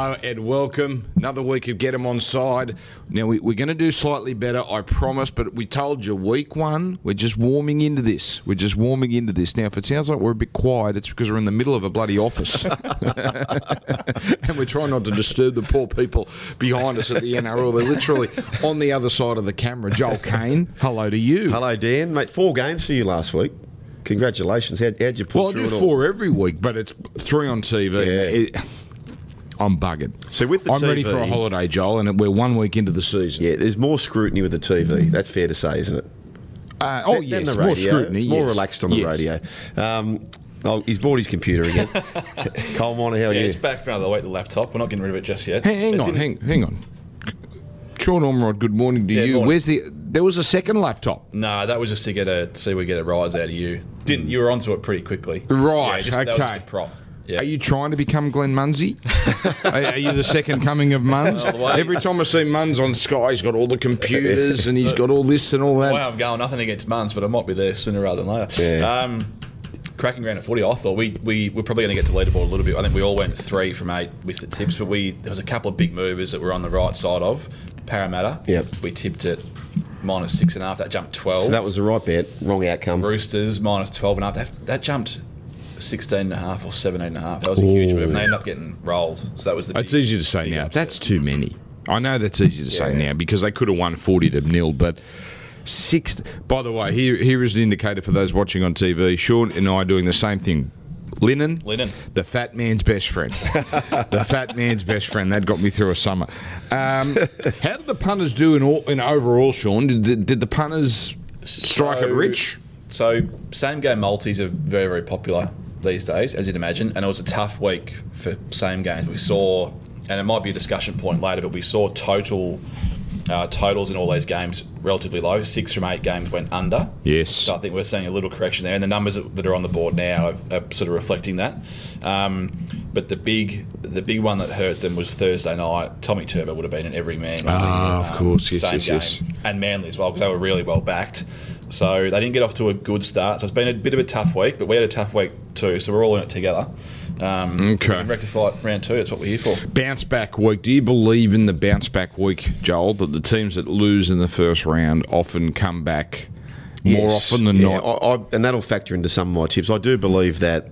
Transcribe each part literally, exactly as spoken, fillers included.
Hello, Ed. Welcome. Another week of Get 'em on side. Now, we, we're going to do slightly better, I promise, but we told you week one, we're just warming into this. We're just warming into this. Now, if it sounds like we're a bit quiet, it's because we're in the middle of a bloody office. And we're trying not to disturb the poor people behind us at the N R L. They're literally on the other side of the camera. Joel Kane, hello to you. Hello, Dan. Mate, four games for you last week. Congratulations. How'd, how'd you pull Well, I through do it four every week, but it's three on T V. Yeah. It, I'm buggered. So with the I'm T V, ready for a holiday, Joel, and we're one week into the season. Yeah, there's more scrutiny with the T V. That's fair to say, isn't it? Uh, oh, Than yes, the more radio. scrutiny. It's more yes. relaxed on the Yes. radio. Um, oh, he's bought his computer again. Cole Miner, how are Yeah, you? it's back for another week, the laptop. We're not getting rid of it just yet. Hang, hang It on, didn't- hang, hang on. Sean Ormerod, good morning to Yeah, you. morning. Where's the? There was a second laptop. No, that was just to get a see if we get a rise out of you. Didn't you were onto it pretty quickly? Right, Yeah, just, That was just okay. a prop. Yeah. Are you trying to become Glenn Munsey? are, are you the second coming of Muns? All the way. Every time I see Muns on Sky, he's got all the computers and he's got all this and all that. Well, I'm going nothing against Muns, but I might be there sooner rather than later. Yeah. Um, cracking ground at footy. I thought we we we're probably going to get to leaderboard a little bit. I think we all went three from eight with the tips, but we there was a couple of big movers that were on the right side of Parramatta. Yep. We tipped it minus six and a half. That jumped twelve. So that was the right bet. Wrong outcome. Roosters minus twelve and a half. That, that jumped sixteen and a half or seventeen and a half. That was a huge move. And they ended up getting rolled. So that was the big, It's easy to say big now. upset. That's too many. I know that's easy to say Yeah. now because they could have won forty to nil, but six. By the way, here here is the indicator for those watching on T V. Sean and I are doing the same thing. Linen, Linen. the fat man's best friend. The fat man's best friend. That got me through a summer. Um, how did the punters do in all, in overall, Sean? Did, did, did the punters strike it So- rich? So same game multis are very, very popular these days, as you'd imagine, and it was a tough week for same games. We saw, and it might be a discussion point later, but we saw total uh, totals in all these games relatively low. Six from eight games went under. Yes. So I think we're seeing a little correction there, and the numbers that are on the board now are, are sort of reflecting that. Um, but the big, the big one that hurt them was Thursday night. Tommy Turbo would have been in every Manly. Ah, of course. Yes, same yes, game, yes. and Manly as well, because they were really well backed. So they didn't get off to a good start. So it's been a bit of a tough week, but we had a tough week too. So we're all in it together. Um, Okay. we can rectify it round two. That's what we're here for. Bounce back week. Do you believe in the bounce back week, Joel? That the teams that lose in the first round often come back more Yes. often than Yeah, not? I, I, and that'll factor into some of my tips. I do believe that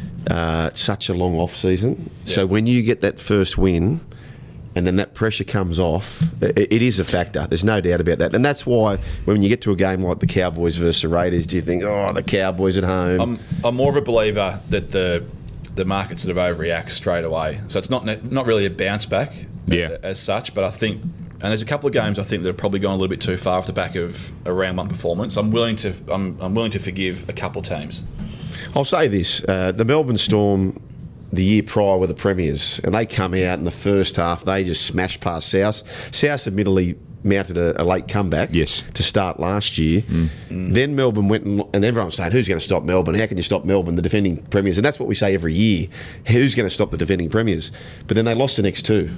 uh, it's such a long off season. So Yeah. when you get that first win, and then that pressure comes off, it, it is a factor. There's no doubt about that. And that's why when you get to a game like the Cowboys versus the Raiders, do you think, oh, the Cowboys at home? I'm, I'm more of a believer that the the market sort of overreacts straight away. So it's not ne- not really a bounce back Yeah. as such, but I think, and there's a couple of games I think that are probably gone a little bit too far off the back of a round one performance. I'm willing to I'm, I'm willing to forgive a couple teams. I'll say this: uh, the Melbourne Storm, the year prior, were the premiers, and they come out in the first half. They just smashed past South. South admittedly mounted a, a late comeback Yes. to start last year. Mm. Then Melbourne went, and, and everyone was saying, "Who's going to stop Melbourne? How can you stop Melbourne, the defending premiers?" And that's what we say every year: who's going to stop the defending premiers? But then they lost the next two.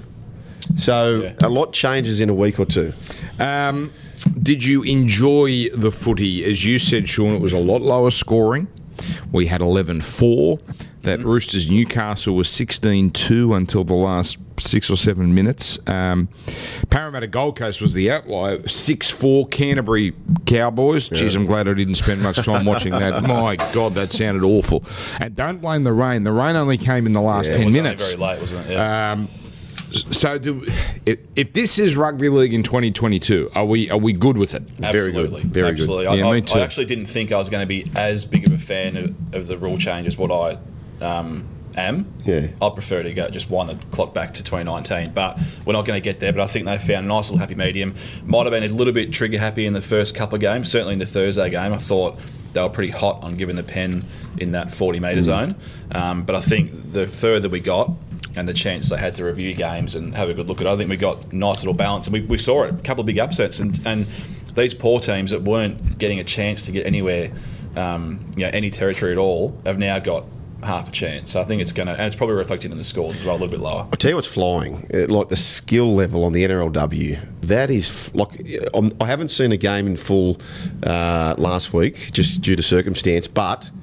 So Yeah. a lot changes in a week or two. Um, did you enjoy the footy? As you said, Sean, it was a lot lower scoring. We had eleven four. That Roosters Newcastle was sixteen two until the last six or seven minutes. Um, Parramatta Gold Coast was the outlier. six four Canterbury Cowboys. Geez, I'm glad I didn't spend much time watching that. My God, that sounded awful. And don't blame the rain. The rain only came in the last It ten was minutes. only very late, wasn't it? Yeah. Um, so, do, if, if this is rugby league in twenty twenty-two, are we are we good with it? Very good. Absolutely, Very good. absolutely. Yeah, I, me I, too. I actually didn't think I was going to be as big of a fan of, of the rule change as what I um, am. Yeah. I prefer to go just wind the clock back to twenty nineteen, but we're not going to get there. But I think they found a nice little happy medium. Might have been a little bit trigger happy in the first couple of games. Certainly in the Thursday game, I thought they were pretty hot on giving the pen in that forty metre Mm. zone. Um, but I think the further we got, and the chance they had to review games and have a good look at it, I think we got a nice little balance. And we, we saw it, a couple of big upsets. And, and these poor teams that weren't getting a chance to get anywhere, um, you know, any territory at all, have now got half a chance. So I think it's going to, and it's probably reflected in the scores as well, a little bit lower. I'll tell you what's flying, uh, like the skill level on the N R L W. That is, f- like, I'm, I haven't seen a game in full uh, last week, just due to circumstance, but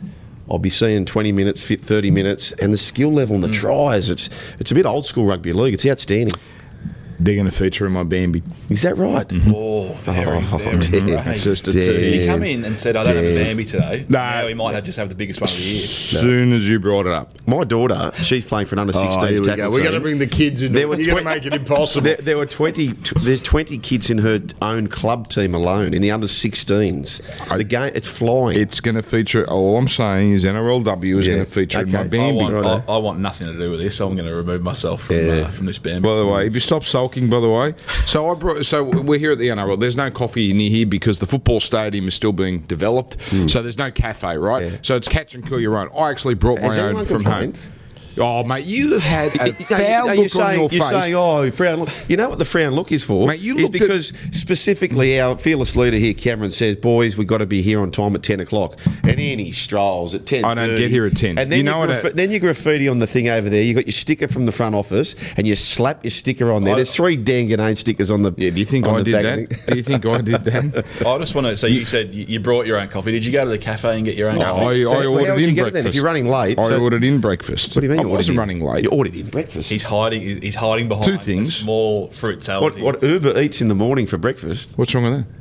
I'll be seeing twenty minutes, fit thirty minutes, and the skill level and the tries. It's it's a bit old school rugby league. It's outstanding. They're going to feature in my Bambi. Is that right? Oh, very, Oh, very damn. brave. It's just a Damn. tease. He come in and said, I don't have a Damn. Bambi today. No. Now he might have just have the biggest one of the year. As soon as you brought it up. My daughter, she's playing for an under sixteens Oh, here we tackle go. We're going to team. bring the kids in. There were You're going to twen- make it impossible. There, there were twenty. T- there's twenty kids in her own club team alone in the under sixteens. The game, it's flying. It's going to feature. All I'm saying is N R L W is Yeah. going to feature in Okay. my I Bambi. want, Righto. I, I want nothing to do with this. I'm going to remove myself from Yeah. uh, from this Bambi. By the way, if you stop sulking, by the way, so I brought, so we're here at the N R L. There's no coffee near here because the football stadium is still being developed. So there's no cafe, right? Yeah. So it's catch and cool your own. I actually brought Has my own anyone from home. complained? Oh, mate, you have had a You know, foul you know, look you're on saying, your you're face. saying, oh, frown look. You know what the frown look is for? Mate, you is looked at- because specifically our fearless leader here, Cameron, says, boys, we've got to be here on time at ten o'clock. And then he strolls at ten. I don't get here at ten. And then You you, know what graffi- I- then you graffiti on the thing over there. You got your sticker from the front office, and you slap your sticker on there. I- There's three Dan Ganane stickers on the. Yeah, do you think on I the did back that? of the thing. Do you think I did that? I just want to. So you said you you brought your own coffee. Did you go to the cafe and get your own I, coffee? I So, well, how ordered would you in get it then breakfast. if you're running late? I So- ordered in breakfast. What do you mean? I you ordered wasn't in? running late. You ordered in breakfast. He's hiding. He's hiding behind Two a things. small fruit salad. what, thing. what Uber eats in the morning for breakfast? What's wrong with that?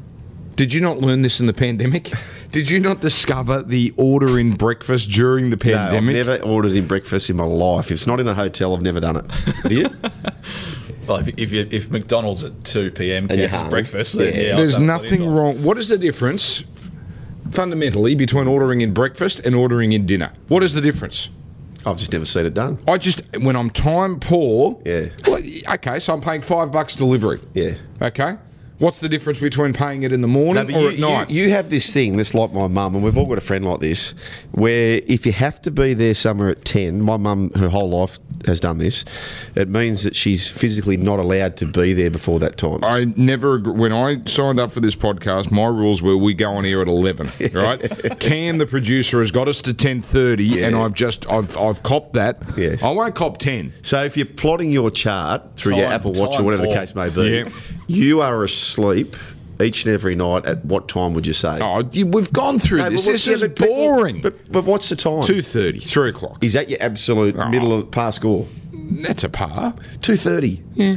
Did you not learn this in the pandemic? Did you not discover the order in breakfast during the No, I've pandemic? never ordered in breakfast in my life. If it's not in a hotel, I've never done it. Have you? Well, if, if, you, if McDonald's at two p.m. And you're counts as hungry. breakfast, then Yeah. yeah, I've There's done it plenty of nothing times. wrong. What is the difference, fundamentally, between ordering in breakfast and ordering in dinner? What is the difference? I've just never seen it done. I just, when I'm time poor, Yeah. well, okay, so I'm paying five bucks delivery. Yeah. Okay. What's the difference between paying it in the morning No, but or you, at night? You, you have this thing, that's like my mum, and we've all got a friend like this, where if you have to be there somewhere at ten, my mum, her whole life has done this, it means that she's physically not allowed to be there before that time. I never, ag- when I signed up for this podcast, my rules were we go on air at eleven, right? Cam, the producer, has got us to ten thirty, and I've just, I've, I've copped that. Yes. I won't cop ten. So if you're plotting your chart through your Time- Apple Watch or time whatever the poor. case may be, Yeah. you are asleep each and every night at what time would you say? Oh, you- we've gone through No, this. but what- This yeah, is but people- boring. But, but what's the time? two thirty, three o'clock. Is that your absolute Oh. middle of par score? That's a par. two thirty. Yeah.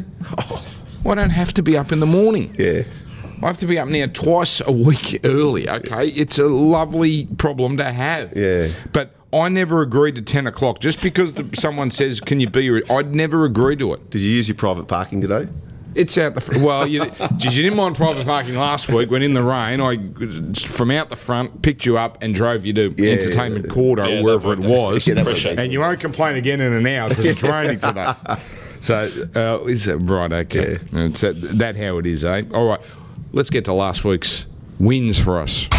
I don't have to be up in the morning. Yeah. I have to be up now twice a week early, okay? It's a lovely problem to have. Yeah. But I never agreed to ten o'clock. Just because the, someone says, can you be here? I'd never agree to it. Did you use your private parking today? It's out the front. Well, you, geez, you didn't mind private parking last week when in the rain, I, from out the front, picked you up and drove you to Yeah, Entertainment yeah, Court or yeah, wherever it that- was. Yeah, that was- Appreciate And you won't complain again in an hour because it's raining today. So, uh, is it right? Okay. It's that, that how it is, eh? All right. Let's get to last week's wins for us.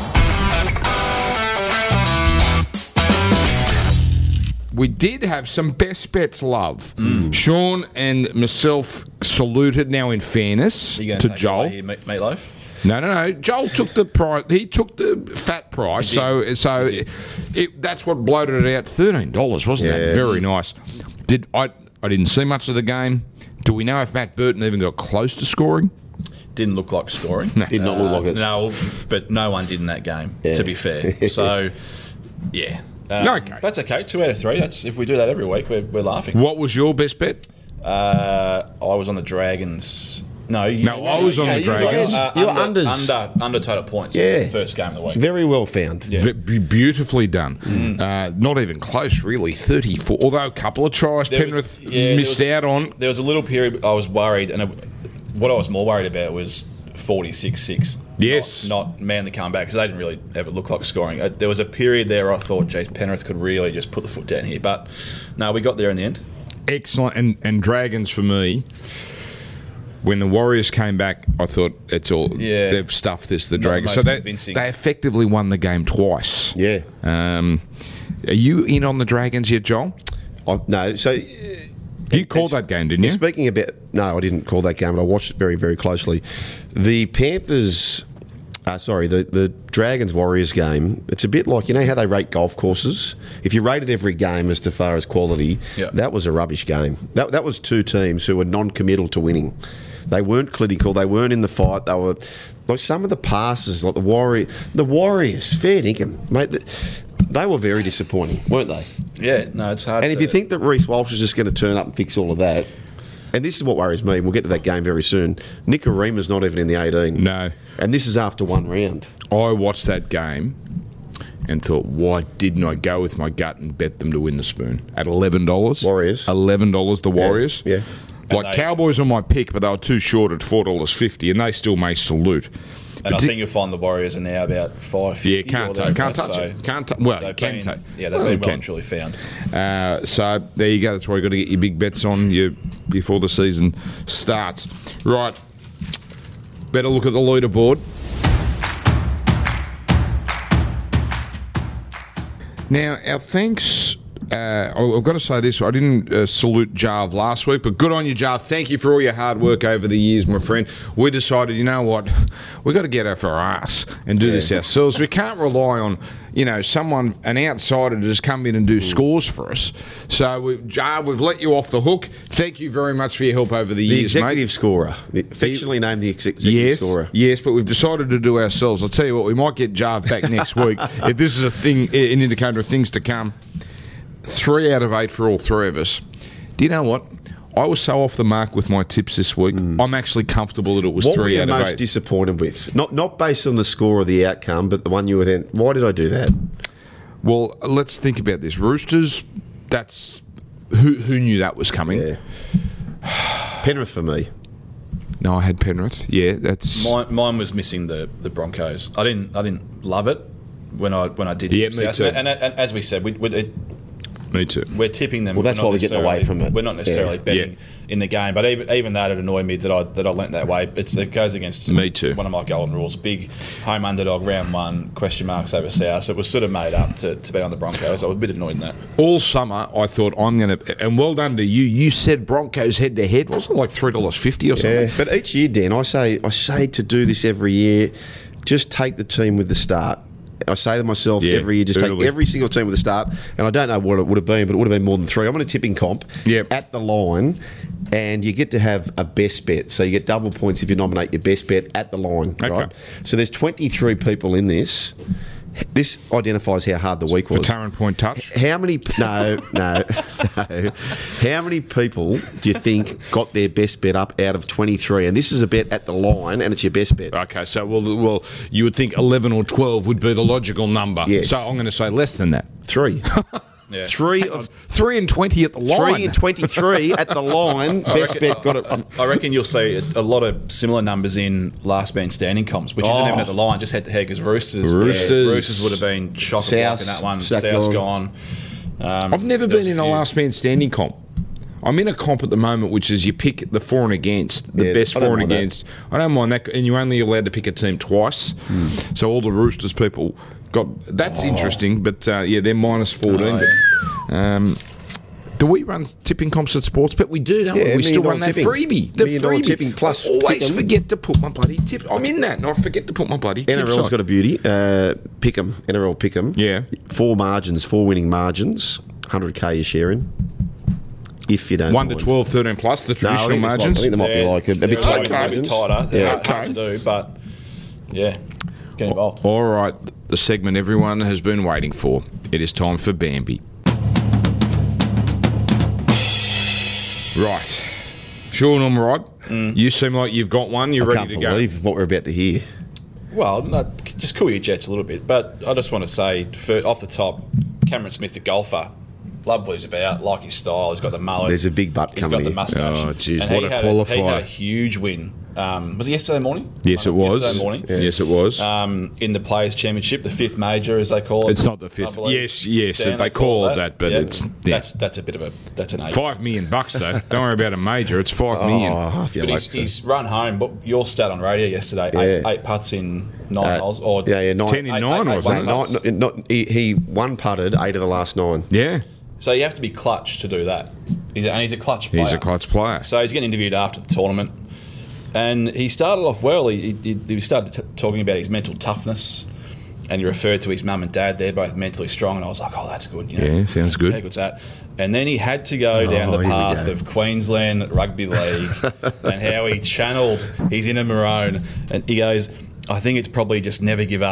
We did have some best bets love. Sean and myself saluted. Now, in fairness You going to take it Joel, away here, meat- meatloaf? no, no, no. Joel took the price. He took the fat price. So, so it, it, that's what bloated it out. Thirteen dollars, wasn't that Yeah. very nice? Did I? I didn't see much of the game. Do we know if Matt Burton even got close to scoring? Didn't look like scoring. Did not look like it. No, but no one did in that game. Yeah. To be fair, so yeah. Um, Okay. that's okay. Two out of three. That's if we do that every week, we're, we're laughing. What was your best bet? Uh, I was on the Dragons. No, you, No, I was on the you were- Dragons. Uh, You were under, unders. under under total points. Yeah. In the first game of the week. Very well found. Yeah. V- be- beautifully done. Uh, not even close, really. thirty-four. Although a couple of tries There was- Penrith yeah, there missed was- out on. There was a little period I was worried, and it, what I was more worried about was forty-six six. Yes. Not, not man the comeback, because they didn't really ever look like scoring. Uh, there was a period there I thought, geez, Penrith could really just put the foot down here. But no, we got there in the end. Excellent. And, and Dragons for me. When the Warriors came back, I thought it's all Yeah. they've stuffed this. The Not the Dragons, so most they, convincing. they effectively won the game twice. Yeah. Um, are you in on the Dragons yet, Joel? I, no, so... uh, You called that game, didn't you? Speaking about... No, I didn't call that game, but I watched it very, very closely. The Panthers... Uh, sorry, the, the Dragons-Warriors game, it's a bit like, you know how they rate golf courses? If you rated every game as to far as quality, Yeah. that was a rubbish game. That, that was two teams who were non-committal to winning. They weren't clinical. They weren't in the fight. They were... Like some of the passes, like the Warrior, the Warriors, fair dinkum, mate. The, They were very disappointing, weren't they? Yeah, no, it's hard. And to, if you think that Reece Walsh is just going to turn up and fix all of that, and this is what worries me, we'll get to that game very soon. Nikorima's not even in the eighteen. No. And this is after one round. I watched that game and thought, why didn't I go with my gut and bet them to win the spoon at eleven dollars? Warriors. eleven dollars, the Warriors. Yeah. Like And they- Cowboys on my pick, but they were too short at four dollars fifty, and they still may salute. And I Partic- think you'll find the Warriors are now about five fifty. Yeah, can't touch, can't touch it. Can't touch. Well, you They've can been, touch. yeah, they've Well, been you well can. and truly found. Uh, so there you go. That's why you've got to get your big bets on you before the season starts. Right. Better look at the leaderboard. Now, our thanks. Uh, I- I've got to say this. I didn't uh, salute Jarv last week, but good on you, Jarv. Thank you for all your hard work over the years, my friend. We decided, you know what, we've got to get off our ass and do this ourselves. We can't rely on, you know, someone, an outsider, to just come in and do scores for us. So, we, Jarv, we've let you off the hook. Thank you very much for your help over the, The years, executive mate. scorer. Affectionately named the ex- executive Yes, scorer. yes, but we've decided to do ourselves. I'll tell you what, we might get Jarv back next week if this is a thing, an indicator of things to come. Three out of eight for all three of us. Do you know what? I was so off the mark with my tips this week. I'm actually comfortable that it was What were three you out of most eight. disappointed with? Not not based on the score or the outcome, but the one you were then. Why did I do that? Well, let's think about this. Roosters. That's who who knew that was coming. Yeah. Penrith for me. No, I had Penrith. Yeah, that's Mine, mine was missing the, the Broncos. I didn't I didn't love it when I when I did. Yeah, tip me South. too. And, and, and as we said, we, we, it, me too. we're tipping them. Well, that's we're not why we're getting away necessarily- from it. We're not necessarily Yeah. betting Yeah. in the game, but even even that, it annoyed me that I that I lent that way. It's, it goes against Me too. one of my golden rules. Big home underdog round one, question marks over South. So it was sort of made up to, to bet on the Broncos. I was a bit annoyed in that. All summer, I thought I'm going to, and well done to you. You said Broncos head to head. Wasn't it like three dollars fifty or something? Yeah, but each year, Dan, I say I say to do this every year. Just take the team with the start. I say to myself Yeah, every year, just early. take every single team with a start. And I don't know what it would have been, but it would have been more than three. I'm on a tipping comp Yep. at the line, and you get to have a best bet. So you get double points if you nominate your best bet at the line, Okay. right? So there's twenty-three people in this. This identifies how hard the week For was. Tarrant Point touch. How many? No, no, no. How many people do you think got their best bet up out of twenty-three? And this is a bet at the line, and it's your best bet. Okay, so well, well, you would think eleven or twelve would be the logical number. Yes. So I'm going to say less than that. Three, Yeah. three of Three and twenty at the line. three and twenty-three at the line. Best bet got it. I reckon you'll see a, a lot of similar numbers in last man standing comps, which isn't Oh. even at the line, just head to head because Roosters, Roosters. yeah, Roosters would have been chock a block in that one. South South's gone. gone. Um, I've never there was been in a few. last man standing comp. I'm in a comp at the moment, which is you pick the for and against, the Yeah, best I don't for and mind that. against. I don't mind that, and you're only allowed to pick a team twice. Hmm. So all the Roosters people got that's interesting, but uh, yeah, they're minus fourteen. Oh, but, um, do we run tipping comps at Sportsbet? We do, don't Yeah, we? We million still dollar run that tipping. freebie. The Million dollar freebie. tipping plus I always pick 'em. forget to put my bloody tip. I'm in that, and I forget to put my bloody tips N R L's on. got a beauty. Uh, pick 'em. N R L pick 'em. Yeah. Four margins, four winning margins. one hundred K you're sharing. If you don't one to mind. twelve, thirteen plus the No, I traditional think, it's like, I margins. think there might be like a, a bit They're tighter a bit margins. tighter. They're Yeah. hard, hard to do, but yeah, get involved. All right, the segment everyone has been waiting for. It is time for Bambi. Right. Sean, I'm right. You seem like you've got one. You're I ready can't to believe what we're about to hear. Well, no, just cool your jets a little bit, but I just want to say, for, off the top, Cameron Smith, the golfer, love what he's about, like his style. He's got the mullet. There's a big butt He's coming got the in. mustache. Oh, jeez, And what he a had qualifier. he had a huge win. Um, was it yesterday morning? Yes, it was. Yesterday morning. Yes, it was. Um, in the Players' Championship, the fifth major, as they call it. It's not the I fifth. believe. Yes, yes, Dan, they call it that, but Yeah. it's- yeah. that's that's a bit of a that's an eight. Five million bucks, though. Don't worry about a major. It's five million. Oh, I feel But like he's, he's run home. But your stat on radio yesterday: eight, Yeah. eight putts in nine Uh, holes, or yeah, yeah, nine, Ten in eight- nine, eight- or eight something. one no, putts. not, not, he, he one putted eight of the last nine. Yeah, So you have to be clutch to do that. He's a, and he's a clutch player. he's a clutch player. So he's getting interviewed after the tournament, and he started off well. He, he, he started t- talking about his mental toughness, and he referred to his mum and dad. They're both mentally strong, and I was like, "Oh, that's good." You know, Yeah, sounds good. How good's that? And then he had to go down Oh, the here we path go. of Queensland Rugby League and how he channeled his inner Maroon. And he goes, "I think it's probably just never give up.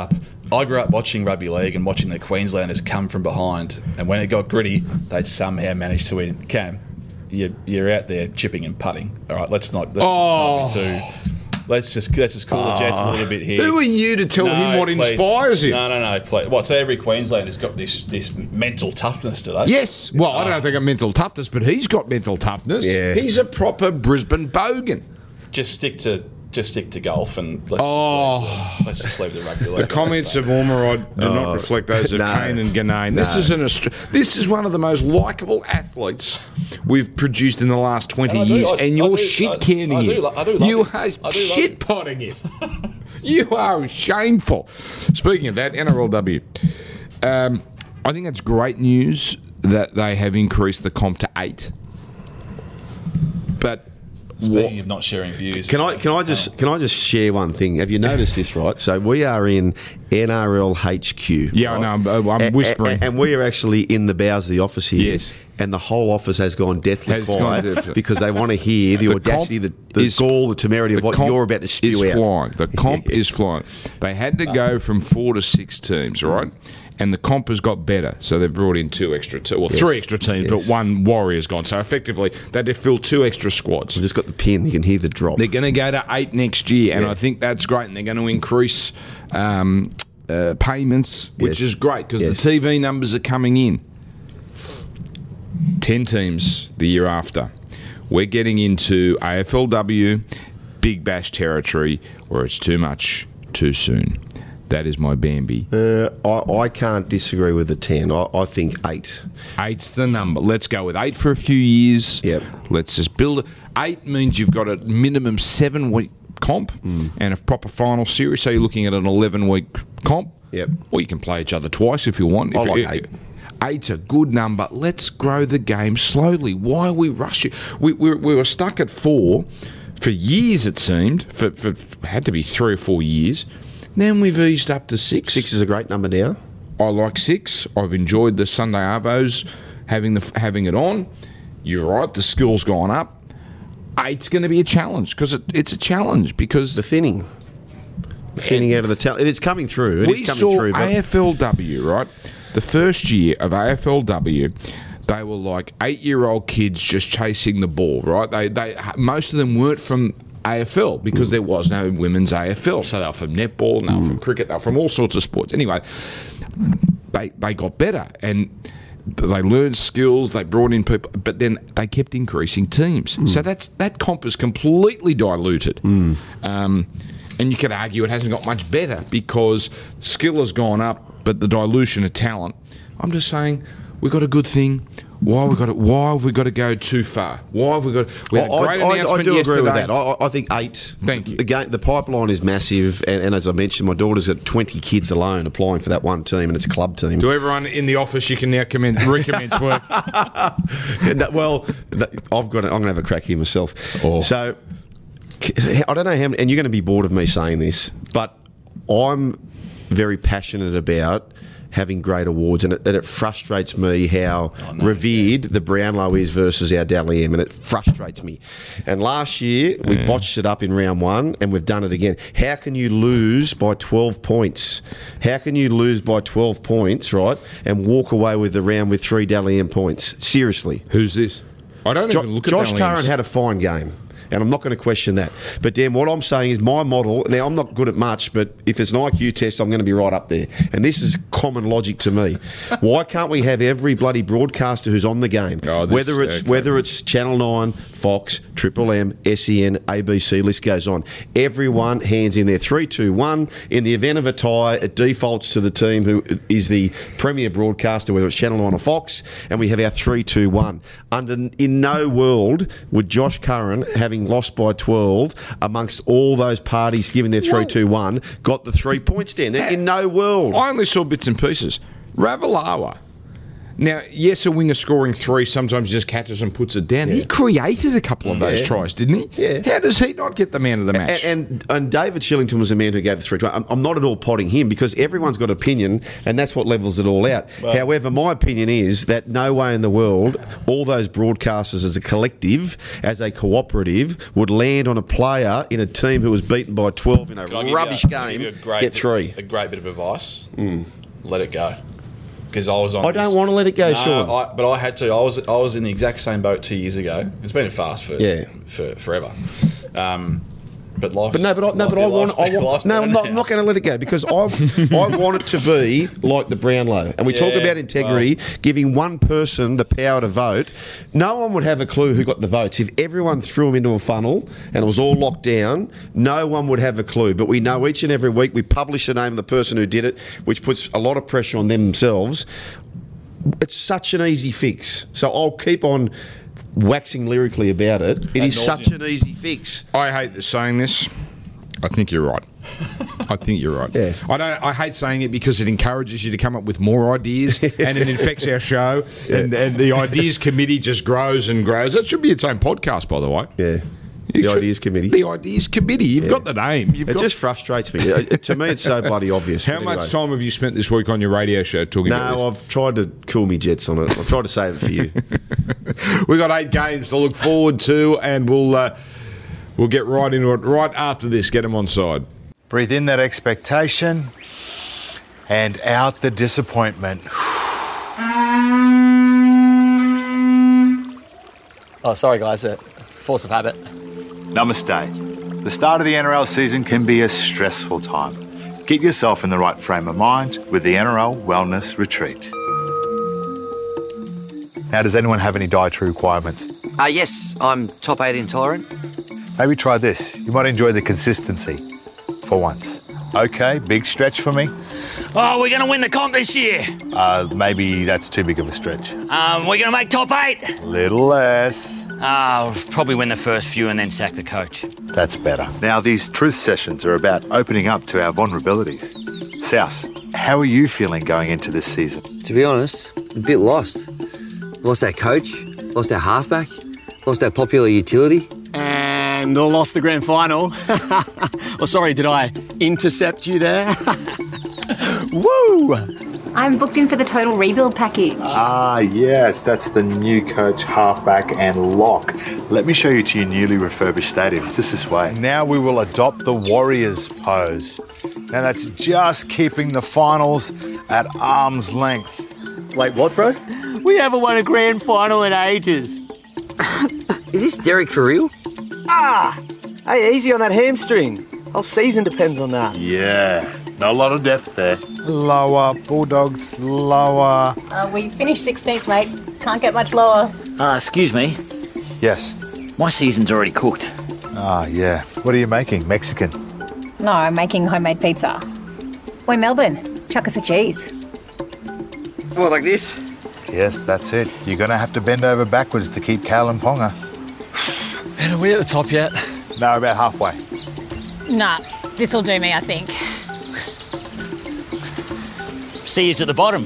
I grew up watching rugby league and watching the Queenslanders come from behind, and when it got gritty, they'd somehow manage to win. Cam, you're, you're out there chipping and putting. All right, let's not. Let's, Oh. let's not be too. Let's just let's just cool the jets a little bit here. Who are you to tell No, him what please. inspires him? No, no, no. Please. What? So every Queenslander's got this this mental toughness today. Yes. Well, I don't know if they got mental toughness, but he's got mental toughness. Yeah. He's a proper Brisbane bogan. Just stick to just stick to golf and let's, Oh. just, leave the, let's just leave the rugby league. The comments of Ormerod do not reflect those of no. Kane and Ganane. This No. is an Aust- This is one of the most likeable athletes we've produced in the last twenty And I do- years, I- and I you're do- shit I- canning I do him. lo- I do love you him. are I do love shit potting him. You are shameful. Speaking of that, N R L W. Um, I think it's great news that they have increased the comp to eight. But Speaking of not sharing views, Can I can I just can I just share one thing? Have you noticed this? Right, so we are in N R L H Q. Yeah, I right? know, I'm- I'm A- whispering. a- and we are actually in the bowels of the office here. Yes. And the whole office has gone deathly Has gone quiet deathly. because they want to hear the, The audacity, the, comp the is- gall, the temerity of the what comp you're about to spew is out. flying. The comp is flying. They had to go from four to six teams, right? And the comp has got better, so they've brought in two extra, te- well, three extra teams, Yes. but one Warrior's gone. So effectively, they had to fill two extra squads. Just got the pin. You can hear the drop. They're going to go to eight next year, and Yeah. I think that's great. And they're going to increase um, uh, payments, which Yes. is great because Yes. the T V numbers are coming in. Ten teams the year after. We're getting into A F L W, Big Bash territory, where it's too much too soon. That is my Bambi. Uh, I, I can't disagree with the ten. I, I think eight. Eight's the number. Let's go with eight for a few years. Yep. Let's just build it. Eight means you've got a minimum seven week comp Mm. and a proper final series. So you're looking at an eleven week comp. Yep. Or you can play each other twice if you want. I If- like if- eight. Eight's a good number. Let's grow the game slowly. Why are we rushing? We, we, we were stuck at four for years, it seemed. For, for had to be three or four years. Then we've eased up to six. Six is a great number now. I like six. I've enjoyed the Sunday Arvos having the having it on. You're right. The skill's gone up. Eight's going to be a challenge because it, it's a challenge because The thinning. The thinning out of the talent. It is coming through. It is we coming saw through. But A F L W, right? The first year of A F L W, they were like eight-year-old kids just chasing the ball, right? They, they, most of them weren't from A F L because Mm. there was no women's A F L, so they were from netball, and they were from cricket, they were from all sorts of sports. Anyway, they they got better and they learned skills. They brought in people, but then they kept increasing teams. Mm. So that's that comp is completely diluted. Um, and you could argue it hasn't got much better because skill has gone up, but the dilution of talent. I'm just saying we've got a good thing. Why we got to, Why have we got to go too far? Why have we got? We had a I, great I, I announcement do agree with yesterday. that. I, I think eight. Thank you. The game, the pipeline is massive, and, and as I mentioned, my daughter's got twenty kids alone applying for that one team, and it's a club team. To everyone in the office, you can now commence, recommence work. No, well, th- I've got. To, I'm going to have a crack here myself. Oh. So c- I don't know how, many, and you're going to be bored of me saying this, but I'm very passionate about having great awards, and it, and it frustrates me how Oh, no, revered the Brownlow is versus our Dally M, and it frustrates me. And last year we botched it up in round one, and we've done it again. How can you lose by twelve points? How can you lose by twelve points, right, and walk away with the round with three Dally M points? Seriously. Who's this? I don't Jo- even look at Josh Dally Curran M's. had a fine game, and I'm not going to question that. But Dan, what I'm saying is my model. Now I'm not good at much, but if it's an I Q test, I'm going to be right up there. And this is common logic to me. Why can't we have every bloody broadcaster who's on the game, Oh, this- whether it's okay. whether it's Channel Nine, Fox, Triple M, S E N, A B C, list goes on. Everyone hands in there three, two, one. In the event of a tie, it defaults to the team who is the premier broadcaster, whether it's Channel Nine or Fox, and we have our three, two, one. Under in no world would Josh Curran, having lost by twelve, amongst all those parties giving their three, two, one, got the three points down. In no world. I only saw bits and pieces. Ravalawa. Now, yes, a winger scoring three sometimes just catches and puts it down. Yeah. He created a couple of those Yeah. tries, didn't he? Yeah. How does he not get the man of the match? And, and and David Shillington was the man who gave the three. I'm, I'm not at all potting him because everyone's got opinion, and that's what levels it all out. Well, However, my opinion is that no way in the world all those broadcasters as a collective, as a cooperative, would land on a player in a team who was beaten by twelve in a Can I give you rubbish a- can I give game, you a great get bit- three. A great bit of advice. Let it go. Because I was on. I don't this- want to let it go, No, Sean. I, but I had to. I was. I was in the exact same boat two years ago. It's been a fast for Yeah. for forever. Um, but life. But no, but I, no, but I want, I want no, I'm not, I'm not going to let it go because I, I want it to be like the Brownlow. And we talk Yeah, about integrity, giving one person the power to vote. No one would have a clue who got the votes. If everyone threw them into a funnel and it was all locked down, no one would have a clue. But we know each and every week we publish the name of the person who did it, which puts a lot of pressure on them themselves. It's such an easy fix. So I'll keep on waxing lyrically about it. It Ad is such nauseam. an easy fix. I hate saying this. I think you're right. I think you're right. Yeah. I don't. I hate saying it because it encourages you to come up with more ideas, and it infects our show. And, and the ideas committee just grows and grows. That should be its own podcast, by the way. Yeah. It The should- Ideas Committee. The ideas committee. You've got the name. You've It got, just frustrates me. Uh, to me, it's so bloody obvious. how But much anyway. time have you spent this week on your radio show talking about No, this? I've tried to cool me jets on it. I've tried to save it for you. We've got eight games to look forward to, and we'll uh, we'll get right into it right after this. Get them on side. Breathe in that expectation and out the disappointment. Oh, sorry, guys. Uh, force of habit. Namaste. The start of the N R L season can be a stressful time. Get yourself in the right frame of mind with the N R L Wellness Retreat. Now, does anyone have any dietary requirements? Uh, yes, I'm top eight intolerant. Maybe try this. You might enjoy the consistency for once. Okay, big stretch for me. Oh, we're going to win the comp this year. Uh, maybe that's too big of a stretch. Um, we're going to make top eight. Little less. Uh, we'll probably win the first few and then sack the coach. That's better. Now, these truth sessions are about opening up to our vulnerabilities. Souse, how are you feeling going into this season? To be honest, a bit lost. Lost our coach, lost our halfback, lost our popular utility. And lost the grand final. Oh, sorry, did I intercept you there? Woo! I'm booked in for the total rebuild package. Ah, yes, that's the new coach, halfback, and lock. Let me show you to your newly refurbished stadium. It's just this way. Now we will adopt the Warriors pose. Now that's just keeping the finals at arm's length. Wait, what, bro? We haven't won a grand final in ages. Is this Derek for real? Ah! Hey, easy on that hamstring. Whole season depends on that. Yeah, not a lot of depth there. Lower, Bulldogs, lower. Uh, we finished sixteenth, mate. Can't get much lower. Uh, excuse me. Yes. My season's already cooked. Ah, yeah. What are you making? Mexican? No, I'm making homemade pizza. We're Melbourne. Chuck us a cheese. What, like this? Yes, that's it. You're going to have to bend over backwards to keep Cal and Ponga. And are we at the top yet? No, about halfway. Nah, this'll do me, I think. See you at the bottom.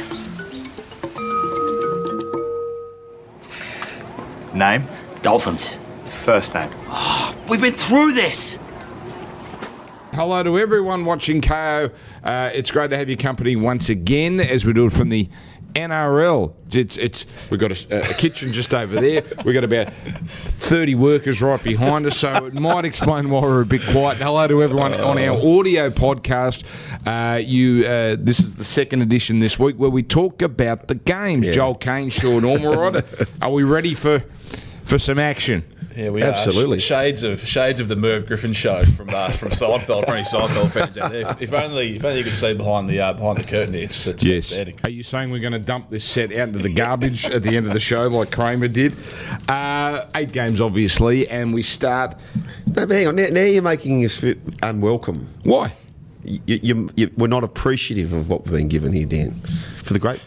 Name? Dolphins. First name. We've been through this. Hello to everyone watching K O. Uh, it's great to have your company once again as we do it from the N R L. It's it's we've got a, a kitchen just over there. We've got about thirty workers right behind us, so it might explain why we're a bit quiet. Hello to everyone on our audio podcast. Uh, you, uh, this is the second edition this week where we talk about the games. Yeah. Joel Kane, Sean Ormerod. Are we ready for for some action? Yeah, we Absolutely. are. Sh- Shades of shades of the Merv Griffin show from uh, from Seinfeld. For any Seinfeld fans out there, if, if only if only you could see behind the uh, behind the curtain, it's, it's Yes. outstanding. Are you saying we're going to dump this set out into the garbage at the end of the show like Kramer did? Uh, eight games, obviously, and we start. No, but hang on. Now, now you're making us feel unwelcome. Why? You, you, you, we're not appreciative of what we've been given here, Dan. For the great,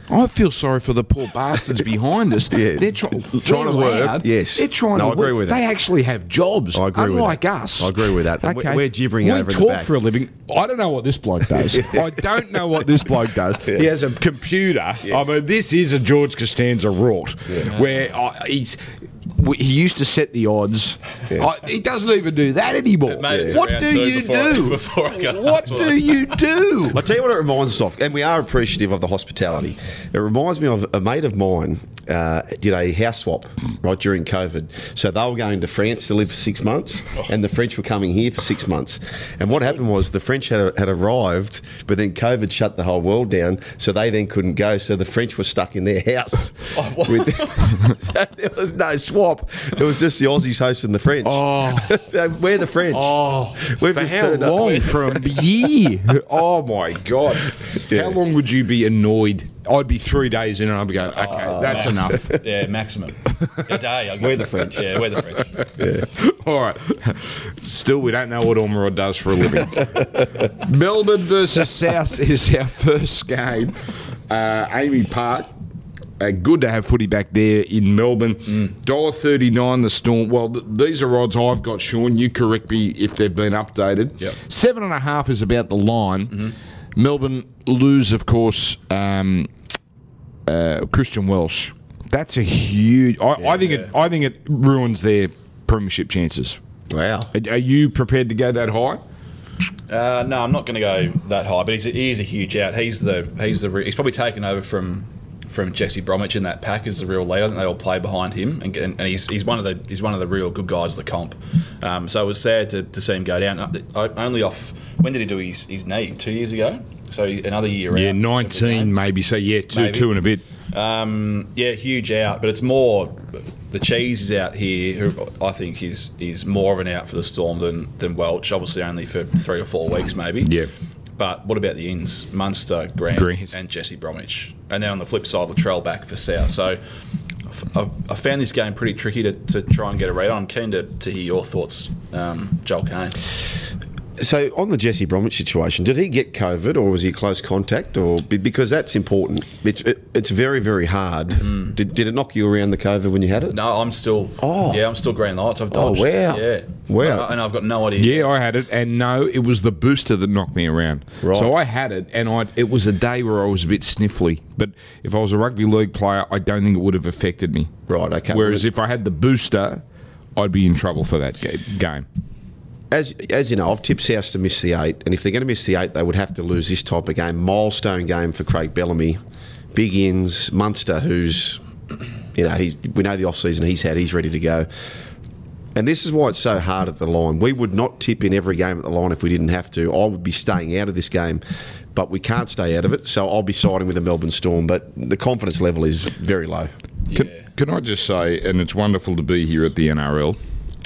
I feel sorry for the poor bastards behind us. Yeah. They're try- Trying to they're work, loud. yes. They're trying No, to I agree work. with that. They actually have jobs. I agree with unlike that. us. I agree with that. And Okay. we're gibbering we over in the talk back. for a living. I don't know what this bloke does. I don't know what this bloke does. He has a computer. I mean, this is a George Costanza rort, where uh, he's. He used to set the odds. I, he doesn't even do that anymore. made it to What round do two you before I- do? before I got What up. do you do? I'll tell you what it reminds us of, and we are appreciative of the hospitality. It reminds me of a mate of mine uh, did a house swap right during COVID. So they were going to France to live for six months, and the French were coming here for six months. And what happened was the French had, had arrived, but then COVID shut the whole world down, so they then couldn't go. So the French were stuck in their house. With, so there was no swap. It was just the Aussies hosting the French. Oh. So we're the French. Oh, We've for just how turned up. long? For a year? Oh my God! Yeah. How long would you be annoyed? I'd be three days in, and I'd be going, "Okay, Oh, that's max. enough." Yeah, maximum. A day. I We're the French. Yeah, we're the French. All right. Still, we don't know what Ormerod does for a living. Melbourne versus South is our first game. Uh, Amy Park. Uh, good to have footy back there in Melbourne. one dollar thirty-nine the Storm. Well, th- these are odds I've got, Sean. You correct me if they've been updated. Yep. Seven and a half is about the line. Melbourne lose, of course, um, uh, Christian Welsh. That's a huge. I, I think it. I think it ruins their premiership chances. Wow. Are, are you prepared to go that high? Uh, no, I'm not going to go that high, but he's a, he is a huge out. He's the he's the re- he's probably taken over from from Jesse Bromwich in that pack as the real leader. I think they all play behind him, and, and, and he's he's one of the he's one of the real good guys of the comp. Um, so it was sad to, to see him go down. Uh, Only off when did he do his, his knee? Two years ago. So another year. Yeah, out nineteen maybe. So yeah, two Maybe. two and a bit. Um, yeah, huge out, but it's more the cheese is out here. Who I think is is more of an out for the Storm than than Welch. Obviously, only for three or four weeks, maybe. Yeah. But what about the ins? Munster, Grant, Grant. and Jesse Bromwich, and then on the flip side, Latrell back for South. So I've, I found this game pretty tricky to, to try and get a read on. I'm keen to, to hear your thoughts, um, Joel Kane. So on the Jesse Bromwich situation, did he get COVID or was he close contact? Or because that's important. It's it, it's very very hard. Mm. Did, did it knock you around the COVID when you had it? No, I'm still. Oh. yeah, I'm still green lights. I've Oh, dodged. wow. Yeah, Wow. And I've got no idea. Yeah, I had it, and no, it was the booster that knocked me around. Right. So I had it, and I it was a day where I was a bit sniffly. But if I was a rugby league player, I don't think it would have affected me. Right. Okay. Whereas if I had the booster, I'd be in trouble for that ga- game. As as you know, I've tipped South to miss the eight, and if they're going to miss the eight, they would have to lose this type of game. Milestone game for Craig Bellamy, big ins. Munster, who's you know he's we know the off season he's had, he's ready to go. And this is why it's so hard at the line. We would not tip in every game at the line if we didn't have to. I would be staying out of this game, but we can't stay out of it. So I'll be siding with the Melbourne Storm. But the confidence level is very low. Can, can I just say, and it's wonderful to be here at the N R L.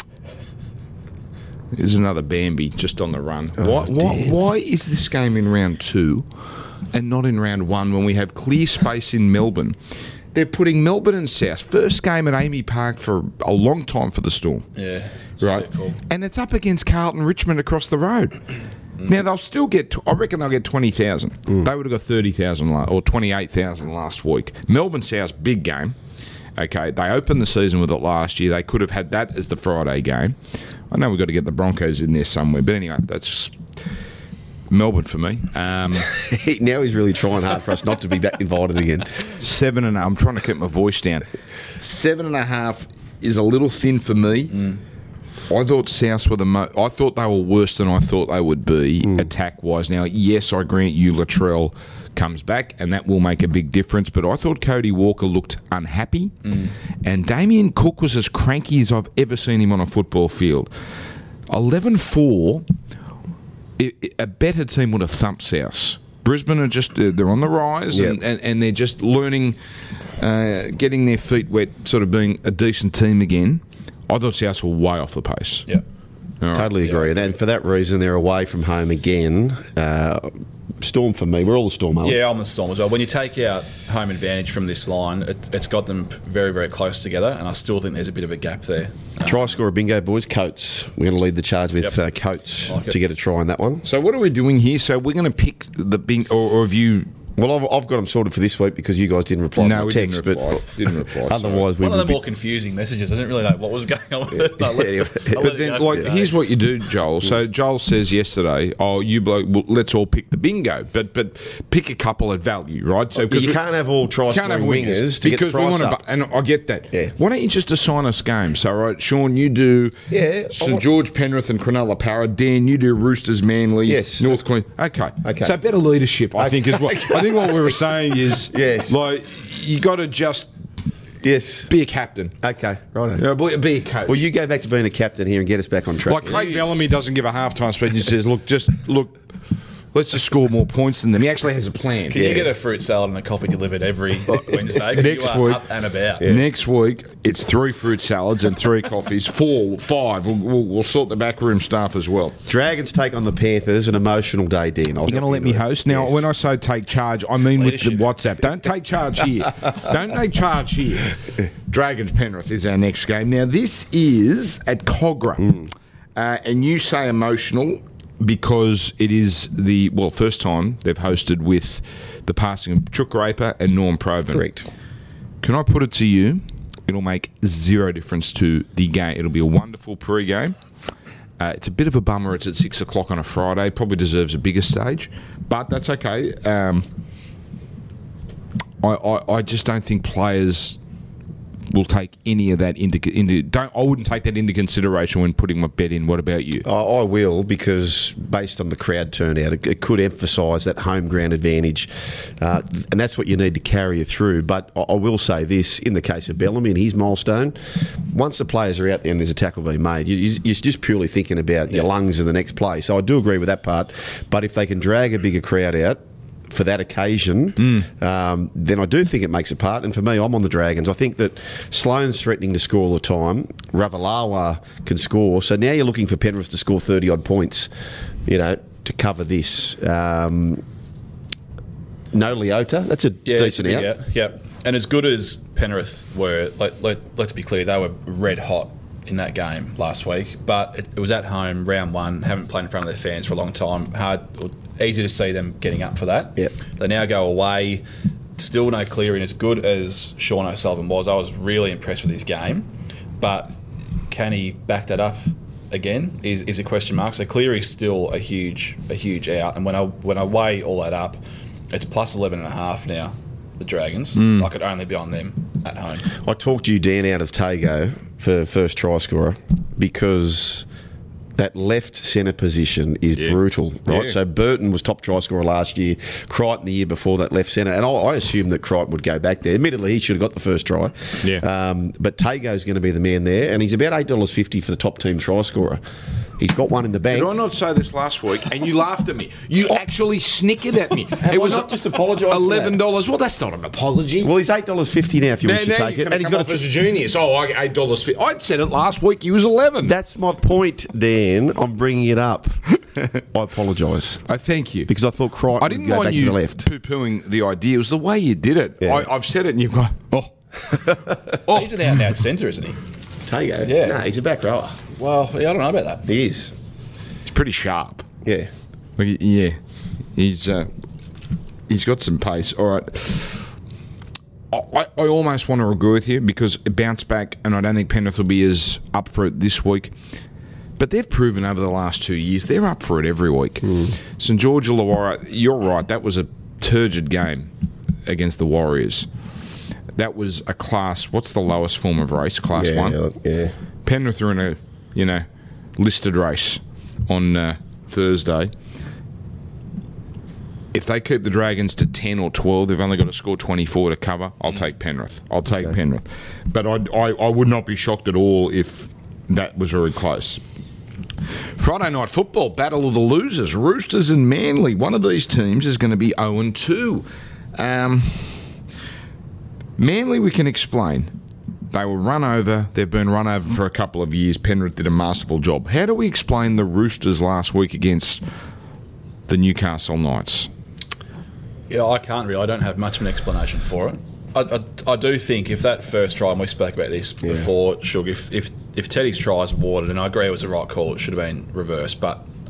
There's another Bambi just on the run. why, why, why is this game in round two and not in round one when we have clear space in Melbourne? They're putting Melbourne and South. First game at Amy Park for a long time for the Storm. Yeah. Right. Cool. And it's up against Carlton Richmond across the road. Now, they'll still get, I reckon they'll get twenty thousand. They would have got thirty thousand or twenty-eight thousand last week. Melbourne South's big game. Okay, they opened the season with it last year. They could have had that as the Friday game. I know we've got to get the Broncos in there somewhere. But anyway, that's Melbourne for me. Um, Now he's really trying hard for us not to be back invited again. seven and a, I'm trying to keep my voice down. Seven and a half is a little thin for me. Mm. I thought South were the mo- I thought they were worse than I thought they would be mm. attack wise. Now, yes, I grant you Latrell comes back, and that will make a big difference. But I thought Cody Walker looked unhappy, mm. and Damien Cook was as cranky as I've ever seen him on a football field. eleven four, a better team would have thumped South. Brisbane are just, they're on the rise, yep. and, and, and they're just learning, uh, getting their feet wet, sort of being a decent team again. I thought South were way off the pace. Yeah. Right. Totally agree. And for that reason, they're away from home again. Uh, Storm for me. We're all the Storm, aren't we? Yeah, I'm the Storm as well. When you take out home advantage from this line, it, it's got them very, very close together, and I still think there's a bit of a gap there. Um, Try scorer bingo, boys. Coates. We're going to lead the charge with Yep. uh, Coates Like it. to get a try on that one. So what are we doing here? So we're going to pick the bing, or, or have you Well, I've, I've got them sorted for this week because you guys didn't reply No, to my we text. didn't reply. But Didn't reply, otherwise, we One of would the be. more confusing messages. I didn't really know what was going on with it. I let it- I let But it then, go like, for the here's day. what you do, Joel. So Joel says yesterday, "Oh, you bloke, well, let's all pick the bingo, but but pick a couple at value, right?" So you we- can't have all try can't have scoring wingers wingers to get the because we price want to, up. and I get that. Yeah. Why don't you just assign us games? So, right, Sean, you do Yeah, I St want- George, Penrith, and Cronulla Para. Dan, you do Roosters, Manly, Yes. North Queen. Okay, Okay. So better leadership, I think, is what I think. What we were saying is, Yes. like you got to just Yes. be a captain. Okay. Right. You know, be be a coach. Well, you go back to being a captain here and get us back on track. Like Craig Bellamy doesn't give a halftime speech and says, "Look, just look, let's just score more points than them." He actually has a plan. Can you get a fruit salad and a coffee delivered every Wednesday? 'Cause Next you are week- up and about. Next week, it's three fruit salads and three coffees. Four, five. We'll, we'll, we'll sort the backroom staff as well. Dragons take on the Panthers, an emotional day, Dean. You're going to let me host? Now, when I say take charge, I mean Leadership. with the WhatsApp. Don't take charge here. Don't take charge here. Dragons Penrith is our next game. Now, this is at Cogra. Uh, and you say emotional because it is the, well, first time they've hosted with the passing of Chuck Raper and Norm Provan. Correct. Can I put it to you? It'll make zero difference to the game. It'll be a wonderful pre-game. Uh, it's a bit of a bummer. It's at six o'clock on a Friday. Probably deserves a bigger stage, but that's okay. Um, I, I, I just don't think players will take any of that into into. Don't I wouldn't take that into consideration when putting my bet in. What about you? I, I will, because based on the crowd turnout, it, it could emphasise that home ground advantage, uh, and that's what you need to carry you through. But I, I will say this, in the case of Bellamy and his milestone, once the players are out there and there's a tackle being made, you, you, you're just purely thinking about your lungs in the next play. So I do agree with that part, but if they can drag a bigger crowd out for that occasion, Mm. um, then I do think it makes a part. And for me, I'm on the Dragons. I think that Sloane's threatening to score all the time. Ravalawa can score. So now you're looking for Penrith to score thirty-odd points, you know, to cover this. Um, no Leota. That's a Yeah, decent yeah, out. yeah, yeah. And as good as Penrith were, like, let, let's be clear, they were red hot in that game last week. But it, it was at home, round one, haven't played in front of their fans for a long time. Hard, easy to see them getting up for that. Yep. They now go away. Still no Cleary, and as good as Sean O'Sullivan was, I was really impressed with his game. But can he back that up again? Is is a question mark. So Cleary's still a huge a huge out. And when I when I weigh all that up, it's plus eleven and a half now. The Dragons. I could only be on them at home. I talked you, Dan, out of Tago for first try scorer because that left centre position is Yeah. brutal, right? Yeah. So Burton was top try scorer last year, Crichton the year before that left centre, and I, I assumed that Crichton would go back there. Admittedly, he should have got the first try. Yeah. Um, but Tago's going to be the man there, and he's about eight dollars fifty for the top team try scorer. He's got one in the bank. Did I not say this last week? And you laughed at me. You actually snickered at me. Have I not just apologised for that? eleven dollars. Well, that's not an apology. Well, he's eight dollars fifty now if you now, wish to now take you're it. going And to he's come got off a as a genius. Oh, I eight dollars fifty. I'd said it last week. He was eleven. That's my point, Dan. I'm bringing it up. I apologise. I thank you. Because I thought Crichton I didn't would go mind back you to the left. poo-pooing the idea. It was the way you did it. Yeah. I, I've said it and you've gone, oh. oh. He's an out-and-out centre, isn't he? Tago? Yeah. No, he's a back rower. Well, yeah, I don't know about that. He is. It's pretty sharp. Yeah. Like, yeah. He's uh, he's got some pace. All right. I, I almost want to agree with you because it bounced back, and I don't think Penrith will be as up for it this week. But they've proven over the last two years they're up for it every week. Mm. St George Illawarra, you're right, that was a turgid game against the Warriors. That was a class, what's the lowest form of race? Class Yeah, one? yeah. Penrith are in a, you know, listed race on uh, Thursday. If they keep the Dragons to ten or twelve, they've only got to score twenty-four to cover. I'll take Penrith. I'll take Okay. Penrith. But I, I, I would not be shocked at all if that was very close. Friday night football, battle of the losers, Roosters and Manly. One of these teams is going to be oh and two. Um, Manly, we can explain. They were run over. They've been run over for a couple of years. Penrith did a masterful job. How do we explain the Roosters last week against the Newcastle Knights? Yeah, I can't really. I don't have much of an explanation for it. I, I, I do think if that first try, and we spoke about this before, Shug, if, if if Teddy's try is awarded, and I agree it was the right call, it should have been reversed, but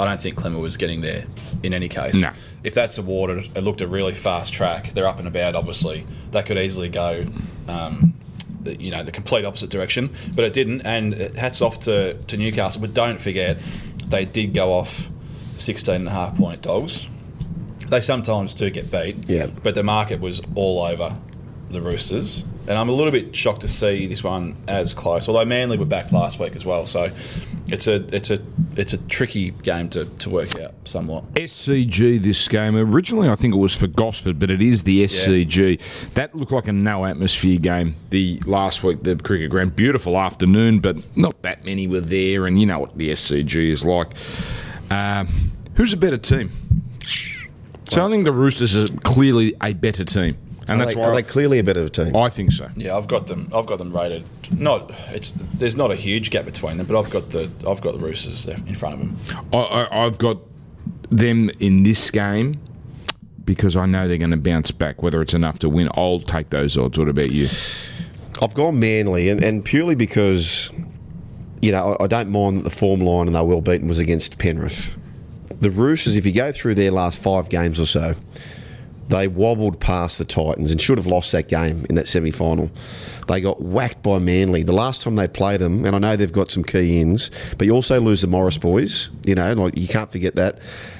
I don't think Clemmer was getting there in any case. No. If that's awarded, it looked a really fast track. They're up and about, obviously. That could easily go, um, the, you know, the complete opposite direction, but it didn't. And hats off to, to Newcastle. But don't forget, they did go off sixteen and a half point dogs. They sometimes do get beat, Yeah. but the market was all over the Roosters. And I'm a little bit shocked to see this one as close. Although Manly were back last week as well, so it's a it's a it's a tricky game to, to work out somewhat. S C G this game. Originally, I think it was for Gosford, but it is the S C G. Yeah. That looked like a no-atmosphere game the last week, the cricket ground. Beautiful afternoon, but not that many were there, and you know what the S C G is like. Um, who's a better team? So I think the Roosters are clearly a better team. And are that's they, why are they clearly a better team? I think so. Yeah, I've got them. I've got them rated. Not it's. There's not a huge gap between them, but I've got the. I've got the Roosters in front of them. I, I, I've got them in this game because I know they're going to bounce back. Whether it's enough to win, I'll take those odds. What about you? I've gone Manly, and, and purely because, you know, I, I don't mind that the form line and they were well beaten was against Penrith. The Roosters, if you go through their last five games or so, they wobbled past the Titans and should have lost that game in that semi-final. They got whacked by Manly. The last time they played them, and I know they've got some key ins, but you also lose the Morris boys. You know, like you can't forget that.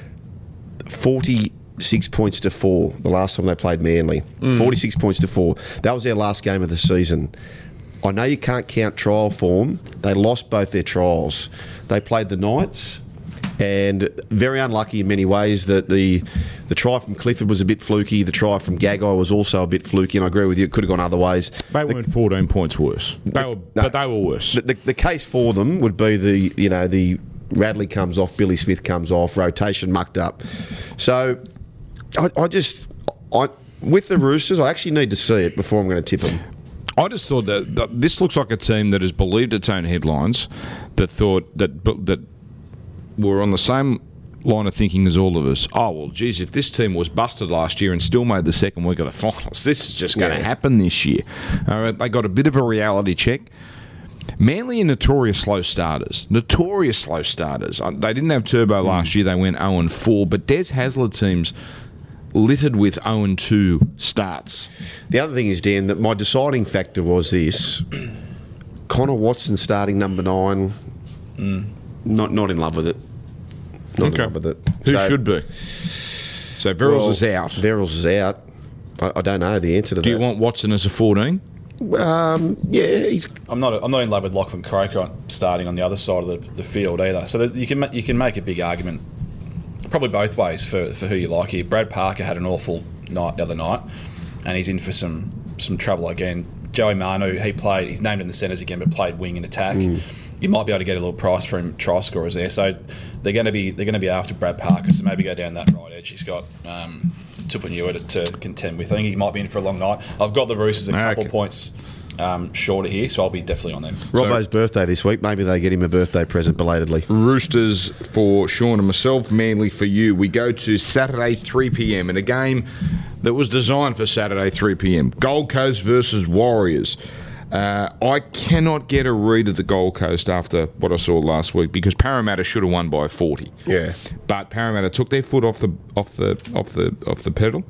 forty-six points to four the last time they played Manly. Mm. forty-six points to four. That was their last game of the season. I know you can't count trial form. They lost both their trials. They played the Knights. And very unlucky in many ways that the the try from Clifford was a bit fluky. The try from Gagai was also a bit fluky, and I agree with you, it could have gone other ways. They the, weren't fourteen points worse. They were, no, but they were worse. The, the, the case for them would be the, you know, the Radley comes off, Billy Smith comes off, rotation mucked up. So I, I just, I with the Roosters, I actually need to see it before I'm going to tip them. I just thought that, that this looks like a team that has believed its own headlines, that thought that that. were on the same line of thinking as all of us. Oh, well, geez, if this team was busted last year and still made the second week of the finals, this is just going to yeah. happen this year. All right, they got a bit of a reality check. Manly are notorious slow starters. Notorious slow starters. They didn't have turbo mm. last year. They went oh and four, but Des Hasler teams littered with oh and two starts. The other thing is, Dan, that my deciding factor was this. Connor Watson starting number nine. Mm. Not not in love with it. Not okay. in love with it. Who so, should be? So Verrills well, is out. Verrills is out. I, I don't know the answer to Do that. Do you want Watson as a fourteen? Um, yeah, he's. I'm not. I'm not in love with Lachlan Croker starting on the other side of the, the field either. So that you can you can make a big argument, probably both ways for, for who you like here. Brad Parker had an awful night the other night, and he's in for some some trouble again. Joey Manu, he played. He's named in the centres again, but played wing and attack. Mm. You might be able to get a little price for him, try scorers there. So they're going to be they're going to be after Brad Parker. So maybe go down that right edge. He's got um, Tupouniua to, to contend with. I think he might be in for a long night. I've got the Roosters a couple okay. points um, shorter here, so I'll be definitely on them. Robbo's so, birthday this week. Maybe they get him a birthday present belatedly. Roosters for Sean and myself, Manly for you. We go to Saturday three p.m. in a game that was designed for Saturday three p.m. Gold Coast versus Warriors. Uh, I cannot get a read of the Gold Coast after what I saw last week because Parramatta should have won by forty. Yeah, but Parramatta took their foot off the off the off the off the pedal.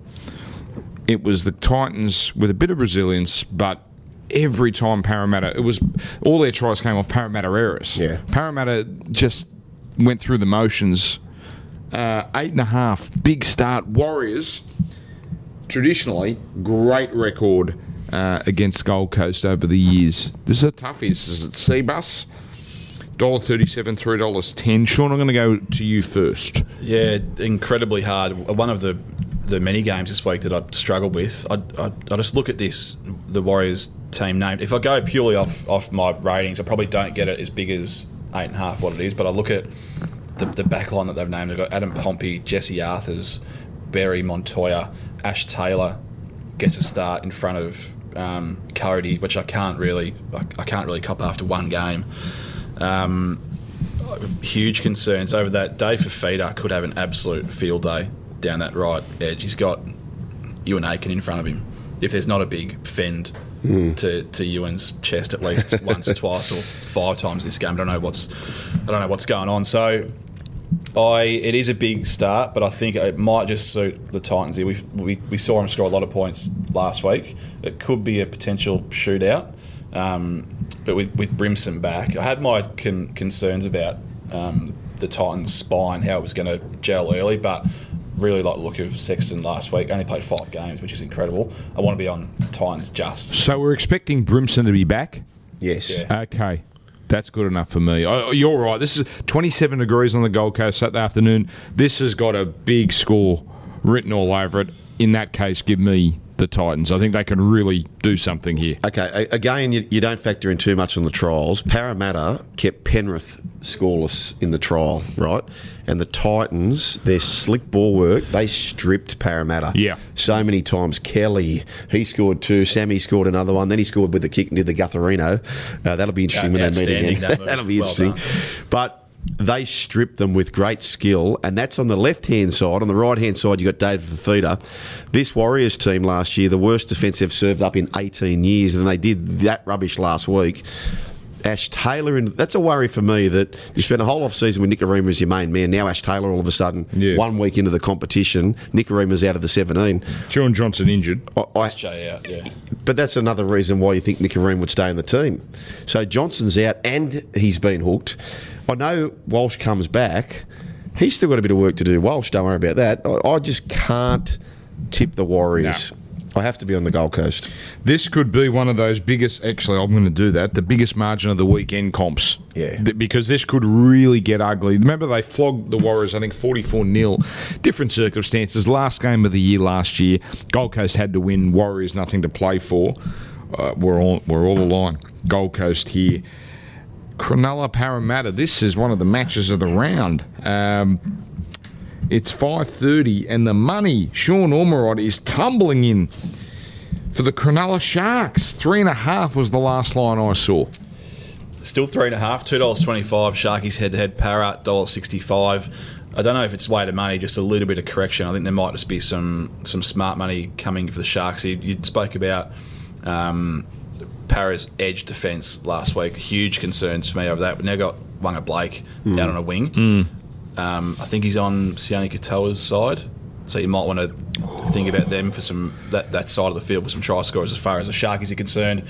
It was the Titans with a bit of resilience, but every time Parramatta, it was all their tries came off Parramatta errors. Yeah, Parramatta just went through the motions. Uh, eight and a half, big start. Warriors, traditionally great record. Uh, against Gold Coast over the years. This is a toughie. This is at Seabus. one dollar thirty-seven, three dollars ten. Sean, I'm going to go to you first. Yeah, incredibly hard. One of the the many games this week that I struggled with, I, I, I just look at this, the Warriors team named. If I go purely off, off my ratings, I probably don't get it as big as eight and a half what it is, but I look at the, the back line that they've named. They've got Adam Pompey, Jesse Arthurs, Barry Montoya, Ash Taylor gets a start in front of Um, Cody, which I can't really, I, I can't really cop after one game. Um, huge concerns over that. Dave Fafita could have an absolute field day down that right edge. He's got Ewan Aiken in front of him. If there's not a big fend mm. to, to Ewan's chest at least once, twice, or five times this game, I don't know what's, I don't know what's going on. So I it is a big start, but I think it might just suit the Titans here. We we, we saw them score a lot of points last week. It could be a potential shootout, um, but with, with Brimson back, I had my con- concerns about um, the Titans' spine, how it was going to gel early, but really like the look of Sexton last week. Only played five games, which is incredible. I want to be on Titans just. So we're expecting Brimson to be back? Yes. Yeah. Okay. That's good enough for me. Oh, you're right. This is twenty-seven degrees on the Gold Coast Saturday afternoon. This has got a big score written all over it. In that case, give me the Titans. I think they can really do something here. Okay, a- again, you, you don't factor in too much on the trials. Parramatta kept Penrith scoreless in the trial, right? And the Titans, their slick ball work, they stripped Parramatta. Yeah. So many times. Kelly, he scored two. Sammy scored another one. Then he scored with the kick and did the Gutherino. Uh, that'll be interesting when they meet Outstanding, again. that move. That'll be Well interesting. done. But they stripped them with great skill, and that's on the left-hand side. On the right-hand side, you've got David Fafita. This Warriors team last year, the worst defence they've served up in eighteen years, and they did that rubbish last week. Ash Taylor, and that's a worry for me that you spent a whole off season with Nikorima as your main man. Now Ash Taylor, all of a sudden, Yeah. one week into the competition, Nikorima's out of the seventeen. Sean Johnson injured. I, I, Jay out, yeah. but that's another reason why you think Nikorima would stay in the team. So Johnson's out and he's been hooked. I know Walsh comes back. He's still got a bit of work to do. Walsh, don't worry about that. I, I just can't tip the Warriors. No. I have to be on the Gold Coast. This could be one of those biggest, actually, I'm going to do that, the biggest margin of the weekend comps. Yeah. Th- Because this could really get ugly. Remember, they flogged the Warriors, I think, forty-four nil. Different circumstances. Last game of the year last year, Gold Coast had to win. Warriors, nothing to play for. Uh, we're, all, we're all aligned. Gold Coast here. Cronulla Parramatta. This is one of the matches of the round. Um, it's five thirty, and the money, Sean Ormerod, is tumbling in for the Cronulla Sharks. Three and a half was the last line I saw. Still three and a half, two dollars twenty-five. Sharkies head to head, Para one dollar sixty-five. I don't know if it's weighted money, just a little bit of correction. I think there might just be some some smart money coming for the Sharks. You, you spoke about um, Para's edge defence last week. Huge concerns for me over that. We've now got Wanga Blake Mm. out on a wing. Mm. Um, I think he's on Sione Katoa's side, so you might want to think about them for some that, that side of the field for some try scorers as far as the Sharkies are concerned.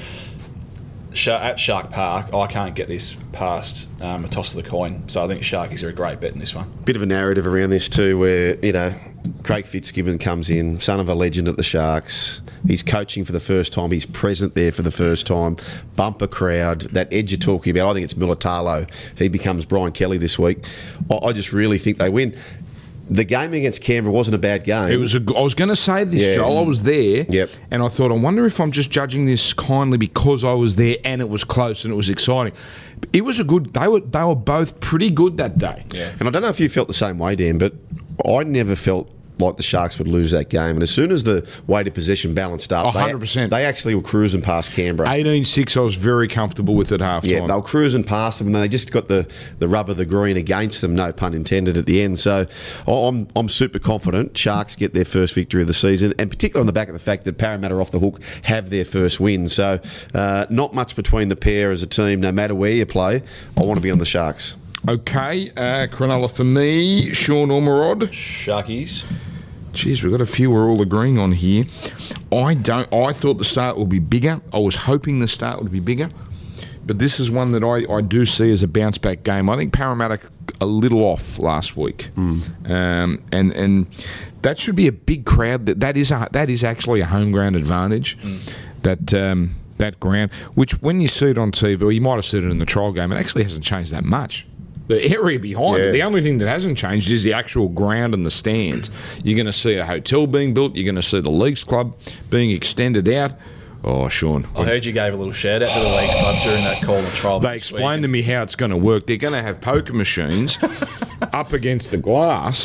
Sha- At Shark Park, I can't get this past um, a toss of the coin, so I think Sharkies are a great bet in this one. Bit of a narrative around this too, where, you know, Craig Fitzgibbon comes in, son of a legend at the Sharks. He's coaching for the first time. He's present there for the first time. Bumper crowd. That edge you're talking about, I think it's Militalo. He becomes Brian Kelly this week. I, I just really think they win. The game against Canberra wasn't a bad game. It was. A, I was going to say this, Yeah. Joel. I was there, Yep. and I thought, I wonder if I'm just judging this kindly because I was there and it was close and it was exciting. It was a good. They were. They were both pretty good that day. Yeah. And I don't know if you felt the same way, Dan, but I never felt like the Sharks would lose that game. And as soon as the weighted possession balanced up, Oh, they, one hundred percent. they actually were cruising past Canberra. eighteen six, I was very comfortable with at half Yeah, time. they were cruising past them, and they just got the, the rub of the green against them, no pun intended, at the end. So I'm I'm super confident Sharks get their first victory of the season, and particularly on the back of the fact that Parramatta off the hook have their first win. So uh, not much between the pair as a team, no matter where you play. I want to be on the Sharks. Okay, uh, Cronulla for me. Sean Ormerod. Sharkies. Geez, we've got a few we're all agreeing on here. I don't. I thought the start would be bigger. I was hoping the start would be bigger. But this is one that I, I do see as a bounce back game. I think Parramatta a little off last week, Mm. um, and and that should be a big crowd. That that is a, that is actually a home ground advantage. Mm. That um, that ground, which when you see it on T V, or you might have seen it in the trial game, it actually hasn't changed that much. The area behind Yeah. it, the only thing that hasn't changed is the actual ground and the stands. You're going to see a hotel being built. You're going to see the Leagues Club being extended out. Oh, Sean. I heard you gave a little shout out to the Leagues Club during that call and trial. They explained to me how it's going to work. They're going to have poker machines up against the glass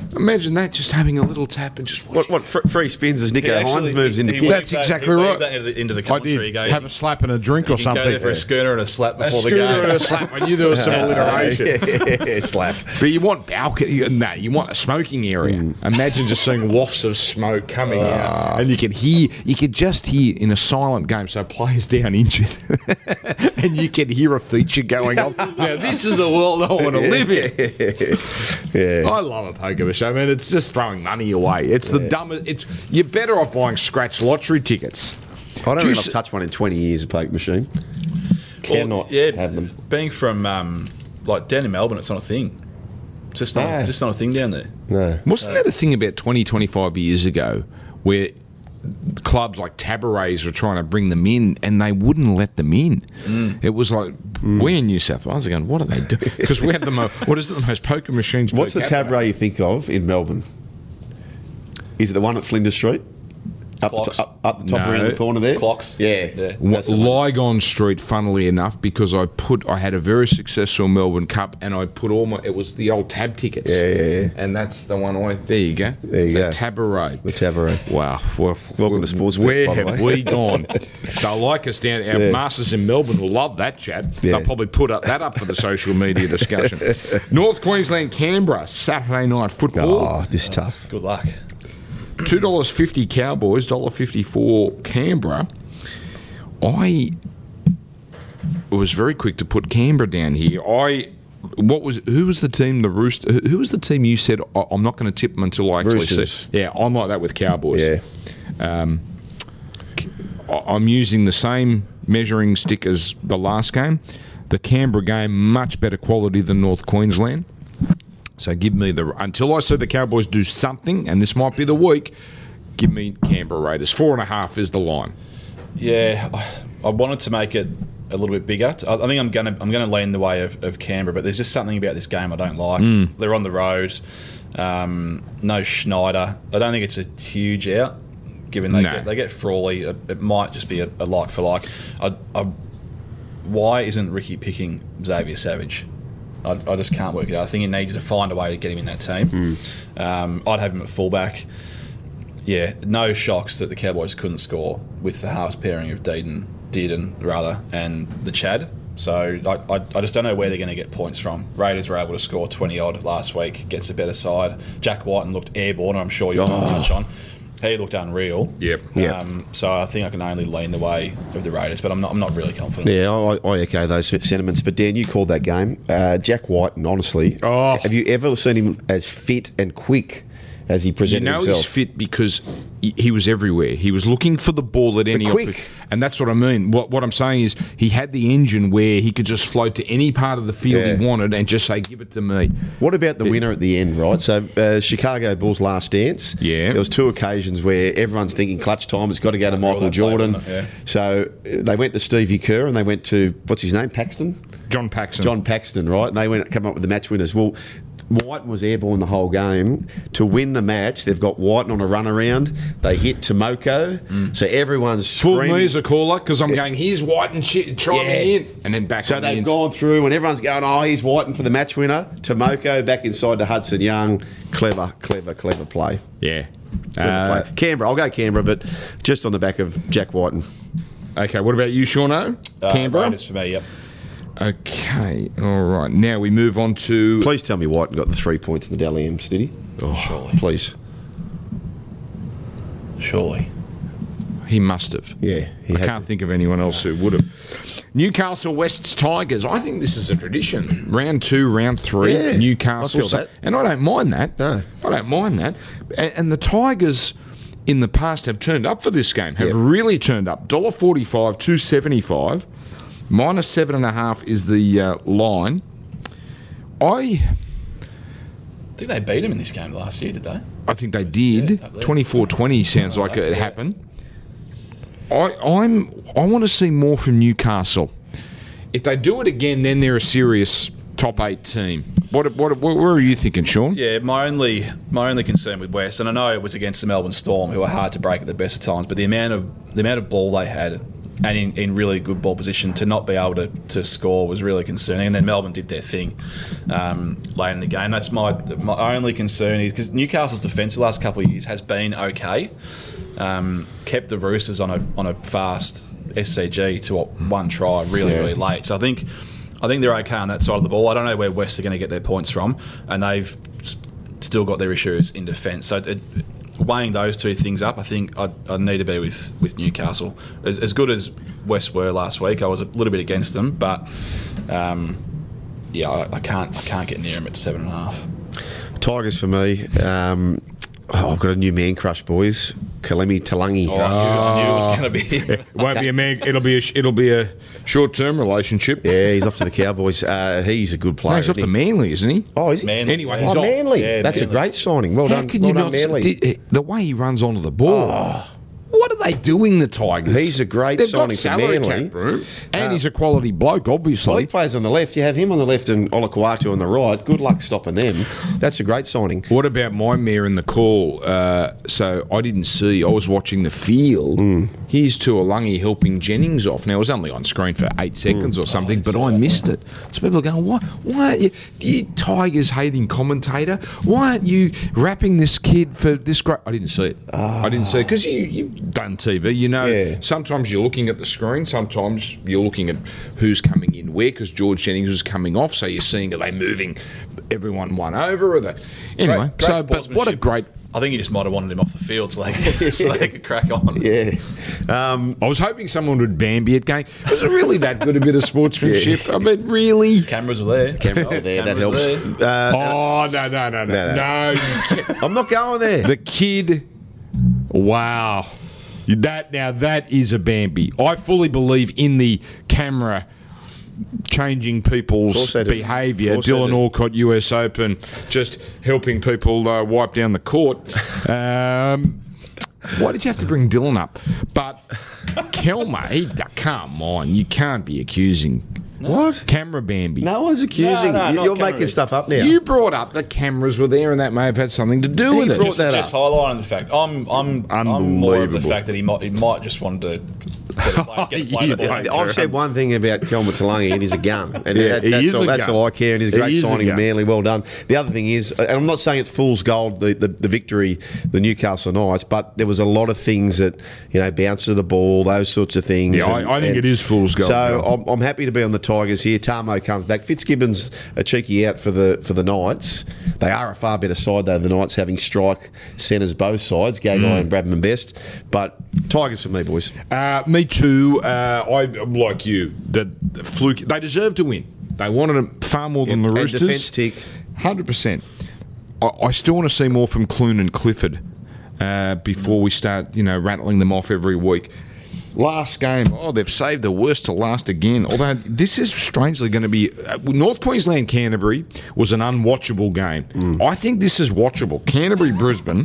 Imagine that, just having a little tap and just What, what fr- free spins as Nico He Hines actually- moves he- into he kick? waved That's that- exactly he right. waved that into the, into the I commentary. did He goes, have a slap and a drink or you can something. go there for a schooner and a slap A before the schooner game. and a slap. I knew there was some alliteration. yeah, slap. But you want balcony, no, you want a smoking area. Mm. Imagine just seeing wafts of smoke coming Ah. out, and you can hear, you could just hear in a silent game. So players down injured, and you can hear a feature going on. Now this is the world I want to live in. Yeah. I love a poker machine. I mean, it's just throwing money away. It's the dumbest. It's you're better off buying scratch lottery tickets. I don't Do you think I've s- touched one in twenty years, a poker machine. Cannot yeah, have them. Being from um, like down in Melbourne, it's not a thing. It's just not, Ah. just not a thing down there. No. Wasn't that a thing about twenty, twenty-five years ago where clubs like Tabarets were trying to bring them in and they wouldn't let them in? Mm. It was like, we in New South Wales are going, what are they doing? Because we have the most, what is it, the most poker machines per What's the capita? Tabaret you think of in Melbourne? Is it the one at Flinders Street? Up the, Clocks. to, up, up the top No. around the corner there? Clocks. Yeah. Yeah. Wa- That's the one. Lygon Street, funnily enough, because I put I had a very successful Melbourne Cup, and I put all my it was the old tab tickets. Yeah, yeah, yeah. And that's the one I. There you go. There you the go. Tabaret. The Tabaret. Wow. Well, Welcome to Sports Bet, Where by the have way. we gone? They'll like us down. Our Yeah. masters in Melbourne will love that chat. Yeah. They'll probably put up, that up for the social media discussion. North Queensland, Canberra, Saturday night football. Oh, this is tough. Good luck. Two dollars fifty Cowboys, dollar fifty four Canberra. I was very quick to put Canberra down here. I what was who was the team? The Rooster. Who who was the team you said "I- I'm not going to tip them until I actually Roosters. see? Yeah, I'm like that with Cowboys. Yeah. Um, I- I'm using the same measuring stick as the last game. The Canberra game much better quality than North Queensland. So give me the until I see the Cowboys do something, and this might be the week. Give me Canberra Raiders. Four and a half is the line. Yeah, I- I wanted to make it a little bit bigger. I I think I'm gonna I'm gonna lean the way of, of Canberra, but there's just something about this game I don't like. Mm. They're on the road. Um, no Schneider. I don't think it's a huge out, given they No. get they get Frawley. It, it might just be a, a like for like. I, I, why isn't Ricky picking Xavier Savage? I, I just can't work it out. I think he needs to find a way to get him in that team. Um, I'd have him at fullback. Yeah, no shocks that the Cowboys couldn't score with the halves pairing of Deedon, Dearden rather, and the Chad. So I, I, I just don't know where they're going to get points from. Raiders were able to score twenty odd last week against a better side. Jack Whiten looked airborne. I'm sure you'll Oh. touch on. He looked unreal. Yep. Yep. Um, so I think I can only lean the way of the Raiders, but I'm not. I'm not really confident. Yeah, I, I echo those sentiments. But Dan, you called that game. Uh, Jack Whiten, honestly, Oh. have you ever seen him as fit and quick as he You presented know himself? he's fit because he, he was everywhere. He was looking for the ball at any quick. opportunity. And that's what I mean. What, what I'm saying is he had the engine where he could just float to any part of the field Yeah. he wanted and just say, give it to me. What about the winner at the end, right? So, uh, Chicago Bulls' last dance. Yeah. There was two occasions where everyone's thinking clutch time. It's got to go to Michael that play, Jordan. wasn't it? Yeah. So uh, they went to Stevie Kerr and they went to what's his name, Paxton. John Paxson. John Paxton, right? And they went come up with the match winners. Well, Whiten was airborne the whole game. To win the match, they've got Whiten on a run around. They hit Tomoko. So everyone's Pulled screaming. me as a caller because I'm going, here's White and shit, chiming Yeah. in. And then back So on the they've ins- gone through and everyone's going, oh, he's Whiten for the match winner. Tomoko back inside to Hudson Young. Clever, clever, clever play. Yeah. Clever Uh, play. Canberra, I'll go Canberra, but just on the back of Jack Whiten. okay, what about you, Shauno? Uh, Canberra? Raiders for me. Yep. Okay, all right. Now we move on to... Please tell me Whiten got the three points in the Dally M's, did he? Oh, surely. Please. Surely. He must have. Yeah, he I had can't to. think of anyone else who would have. Newcastle West's Tigers. I think this is a tradition. Round two, round three, Yeah, Newcastle. I feel that. And I don't mind that. No. I don't mind that. And, and the Tigers in the past have turned up for this game, have Yep. really turned up. one dollar forty-five, two seventy-five. Minus seven and a half is the uh, line. I I think they beat him in this game last year, did they? I think they did. Yeah, up there. twenty-four twenty sounds Something like like it that, yeah. happened. I, I'm. I want to see more from Newcastle. If they do it again, then they're a serious top eight team. What? What? What where are you thinking, Sean? Yeah, my only my only concern with West, and I know it was against the Melbourne Storm, who are hard to break at the best of times, but the amount of the amount of ball they had and in, in really good ball position. To not be able to, to score was really concerning. And then Melbourne did their thing um, late in the game. That's my my only concern is because Newcastle's defence the last couple of years has been okay. Um, kept the Roosters on a on a fast S C G to one try really Yeah. really late. So I think I think they're okay on that side of the ball. I don't know where West are going to get their points from, and they've s- still got their issues in defence. So it, weighing those two things up, I think I'd, I'd need to be with, with Newcastle. As, as good as West were last week, I was a little bit against them, but um, yeah, I, I can't I can't get near them at seven and a half. Tigers for me. Um, oh, I've got a new man crush, boys. Kalemi Talangi. Oh, I, knew, I knew it was going to be. It won't be a man. It'll be a, sh- it'll be a short-term relationship. Yeah, he's off to the Cowboys. Uh, he's a good player. No, he's off isn't to he? Manly, isn't he? Oh, is he? Manly, Anyway, yeah. he's Oh, off. Manly. Yeah, That's Manly. a great signing. Well How done. can well you done, not? Manly. The, the way he runs onto the ball. What are they doing, the Tigers? He's a great They've signing got for salary Manly. cap room, and Uh, he's a quality bloke, obviously. Well, he plays on the left. You have him on the left and Olakuatu on the right. Good luck stopping them. That's a great signing. What about my mare in the call? Uh, so I didn't see. I was watching the field. Mm. Here's Tuolangi helping Jennings off. Now, it was only on screen for eight seconds Mm. or something, but I missed it. So people are going, why, why aren't you, you Tigers hating commentator? Why aren't you wrapping this kid for this great... I didn't see it. I didn't see it. Because you, you've done T V. You know, Yeah. sometimes you're looking at the screen. Sometimes you're looking at who's coming in where, because George Jennings was coming off. So you're seeing, are they moving everyone one over? Or they... Anyway, Great- great so, but what a sportsmanship. great... I think you just might have wanted him off the field so they could, so they could crack on. Yeah. Um, I was hoping someone would Bambi it going, was it really that good a bit of sportsmanship? I mean, really? Cameras were there. Cameras are there. That Cameras helps. there. Uh, Oh, no, no, no, no. No, No, no. you can't. I'm not going there. The kid, wow. That Now, that is a Bambi. I fully believe in the camera changing Of people's course they do. behaviour. Of course they Dylan do. Alcott, U S Open, just helping people uh, wipe down the court. Um, why did you have to bring Dylan up? But Kelma, he, come on, you can't be accusing What? camera Bambi. No one's accusing. No, no, you. not You're camera. making stuff up now. You brought up the cameras were there, and that may have had something to do He with it. brought Just, that just up. highlighting the fact I'm I'm I'm more of the Unbelievable. fact that he might he might just want to get a play, get a play You the ball. don't. I've said one thing about Kelma Talangi, and he's a gun. And Yeah, that- he that's is all, a that's gun. all I care. And he's a He great is a signing, gun. Manly. Well done. The other thing is, and I'm not saying it's fool's gold, the, the, the victory, the Newcastle Knights, but there was a lot of things that, you know, bounce to the ball, those sorts of things. Yeah, I- I think it is fool's gold, So John. I'm, I'm happy to be on the Tigers here. Tamo comes back. Fitzgibbon's a cheeky out for the for the Knights. They are a far better side, though, the Knights, having strike centres both sides, Gagai Mm. and Bradman Best. But Tigers for me, boys. Uh, me too. Uh, I like you. The, the fluke. They deserve to win. They wanted them far more than Yep, the and Roosters. defence tick. Hundred percent. I, I still want to see more from Clune and Clifford uh, before we start, you know, rattling them off every week. Last game, oh, they've saved the worst to last again. Although this is strangely going to be uh, North Queensland Canterbury was an unwatchable game. Mm. I think this is watchable. Canterbury Brisbane.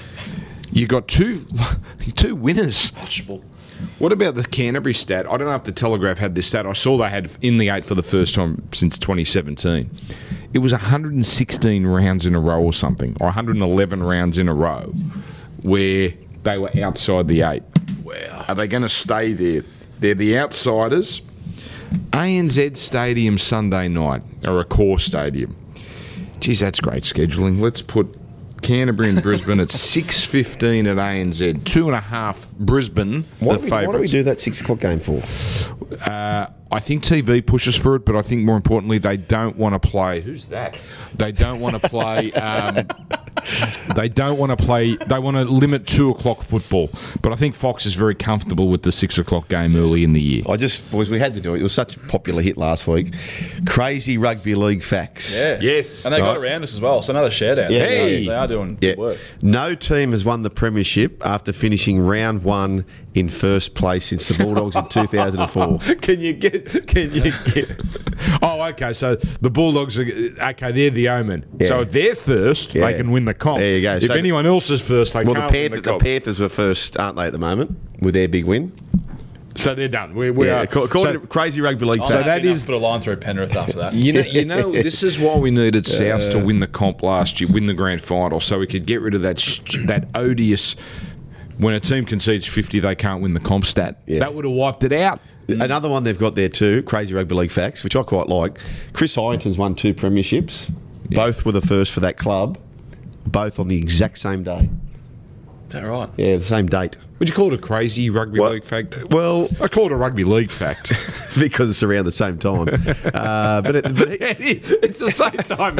You got two two winners. Watchable. What about the Canterbury stat? I don't know if the Telegraph had this stat. I saw they had in the eight for the first time since twenty seventeen. It was one hundred sixteen rounds in a row or something, or one hundred eleven rounds in a row where they were outside the eight. Wow. Are they going to stay there? They're the outsiders. A N Z Stadium Sunday night, or a core stadium. Geez, that's great scheduling. Let's put Canterbury and Brisbane at six fifteen at A N Z. Two and a half Brisbane, Why the do, we, why do we favourites. do that six o'clock game for? Uh, I think T V pushes for it, but I think more importantly, they don't want to play. Who's that? They don't want to play. Um, they don't want to play. They want to limit two o'clock football. But I think Fox is very comfortable with the six o'clock game early in the year. I just, boys, we had to do it. It was such a popular hit last week. Crazy rugby league facts. Yeah. Yes. And they got Right. around us as well. So another shout out. Yeah. They, they are doing Yeah. good work. No team has won the premiership after finishing round one in first place since the Bulldogs in two thousand four. Can you get? Can you get? Oh, okay. So the Bulldogs are okay. They're the omen. Yeah. So if they're first, Yeah. they can win the comp. There you go. If So anyone else is first, they Well, the, can't win Panther, the the comp. Panthers were first, aren't they, at the moment, with their big win? So they're done. We, we yeah, are. according so- to Crazy Rugby League I'm So facts. that happy enough is- to put a line through Penrith after that. You know, you know, this is why we needed South to win the comp last year, win the grand final, so we could get rid of that sh- that odious when a team concedes fifty, they can't win the comp stat. Yeah. That would have wiped it out. Another one they've got there too, crazy rugby league facts, which I quite like. Chris Hyington's won two premierships. Both were the first for that club, both on the exact same day. Is that right? Yeah, the same date. Would you call it a crazy rugby Well- league fact? Well, I call it a rugby league fact. because it's around the same time. uh, but it, but he- It's the same time.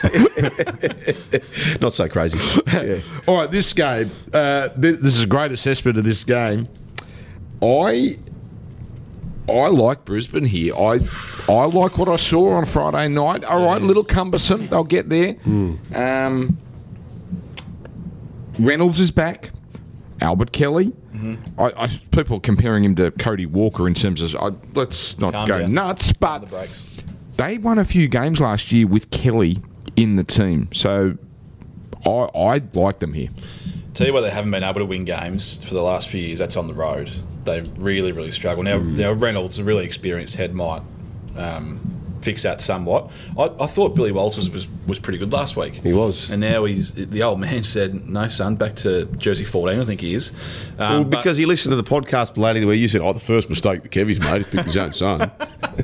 not so crazy. Yeah. All right, this game. Uh, th- this is a great assessment of this game. I I like Brisbane here. I I like what I saw on Friday night. All right, a little cumbersome. They'll get there. Um, Reynolds is back. Albert Kelly. I, I, people are comparing him to Cody Walker in terms of. I, let's not Calm go down. nuts, but The breaks. they won a few games last year with Kelly in the team. So I I like them here. Tell you why they haven't been able to win games for the last few years. That's on the road. They really, really struggle. Now, now Reynolds, a really experienced head, might um, fix that somewhat. I, I thought Billy Walters was, was pretty good last week. He was. And now he's the old man said, no, son, back to Jersey fourteen, I think he is. Um, Well, but- because he listened to the podcast, Blady, where you said, oh, the first mistake that Kevy's made is picked his own son.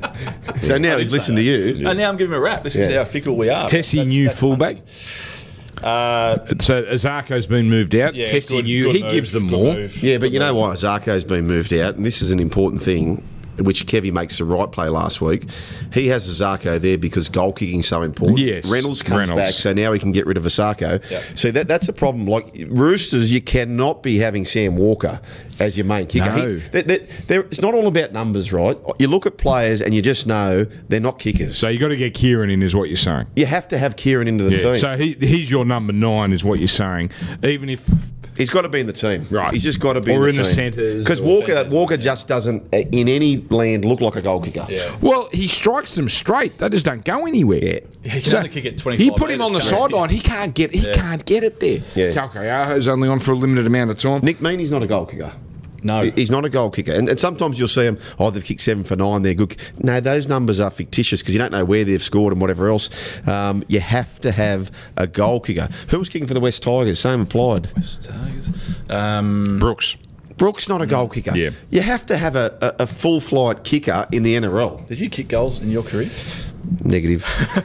So now I he's did say listened to that. you. And now I'm giving him a rap. This is Yeah. how fickle we are. Tessie That's- new that's fullback. one thing. Uh, So Azarko's been moved out. Yeah, Tessie good- new. good He move, gives them good more. move. Yeah, but Good you know move. why Zarko's been moved out, and this is an important thing, which Kevy makes the right play last week. He has Zarko there because goal kicking is so important. Yes, Reynolds comes Reynolds. back, so now he can get rid of Zarko. Yep. So that that's a problem. Like Roosters, you cannot be having Sam Walker as your main kicker. No. He, that, that, there- it's not all about numbers, right? You look at players and you just know they're not kickers. So you got to get Kieran in, is what you're saying. you have to have Kieran into the Yeah. team. So he he's your number nine, is what you're saying. Even if He's got to be in the team. Right. He's just got to be Or in the in the team. centres Because or Walker, centres, Walker just doesn't, uh, in any land, look like a goal kicker. yeah. well, he strikes them straight. They just don't go anywhere. Yeah. He can only kick it twenty-five He put him on the metres, can't he? sideline. He can't get. He Yeah. can't get it there. Yeah. Talcayaho's only on for a limited amount of time. Nick Meaney's not a goal kicker. No. He- He's not a goal kicker. And, and sometimes you'll see them, oh, they've kicked seven for nine, they're good. No, those numbers are fictitious because you don't know where they've scored and whatever else. Um, you have to have a goal kicker. Who was kicking for the West Tigers? Same applied. Tigers. Um, Brooks. Brooks, not a goal kicker. Yeah. You have to have a, a, a full flight kicker in the N R L. did you kick goals in your career? Negative.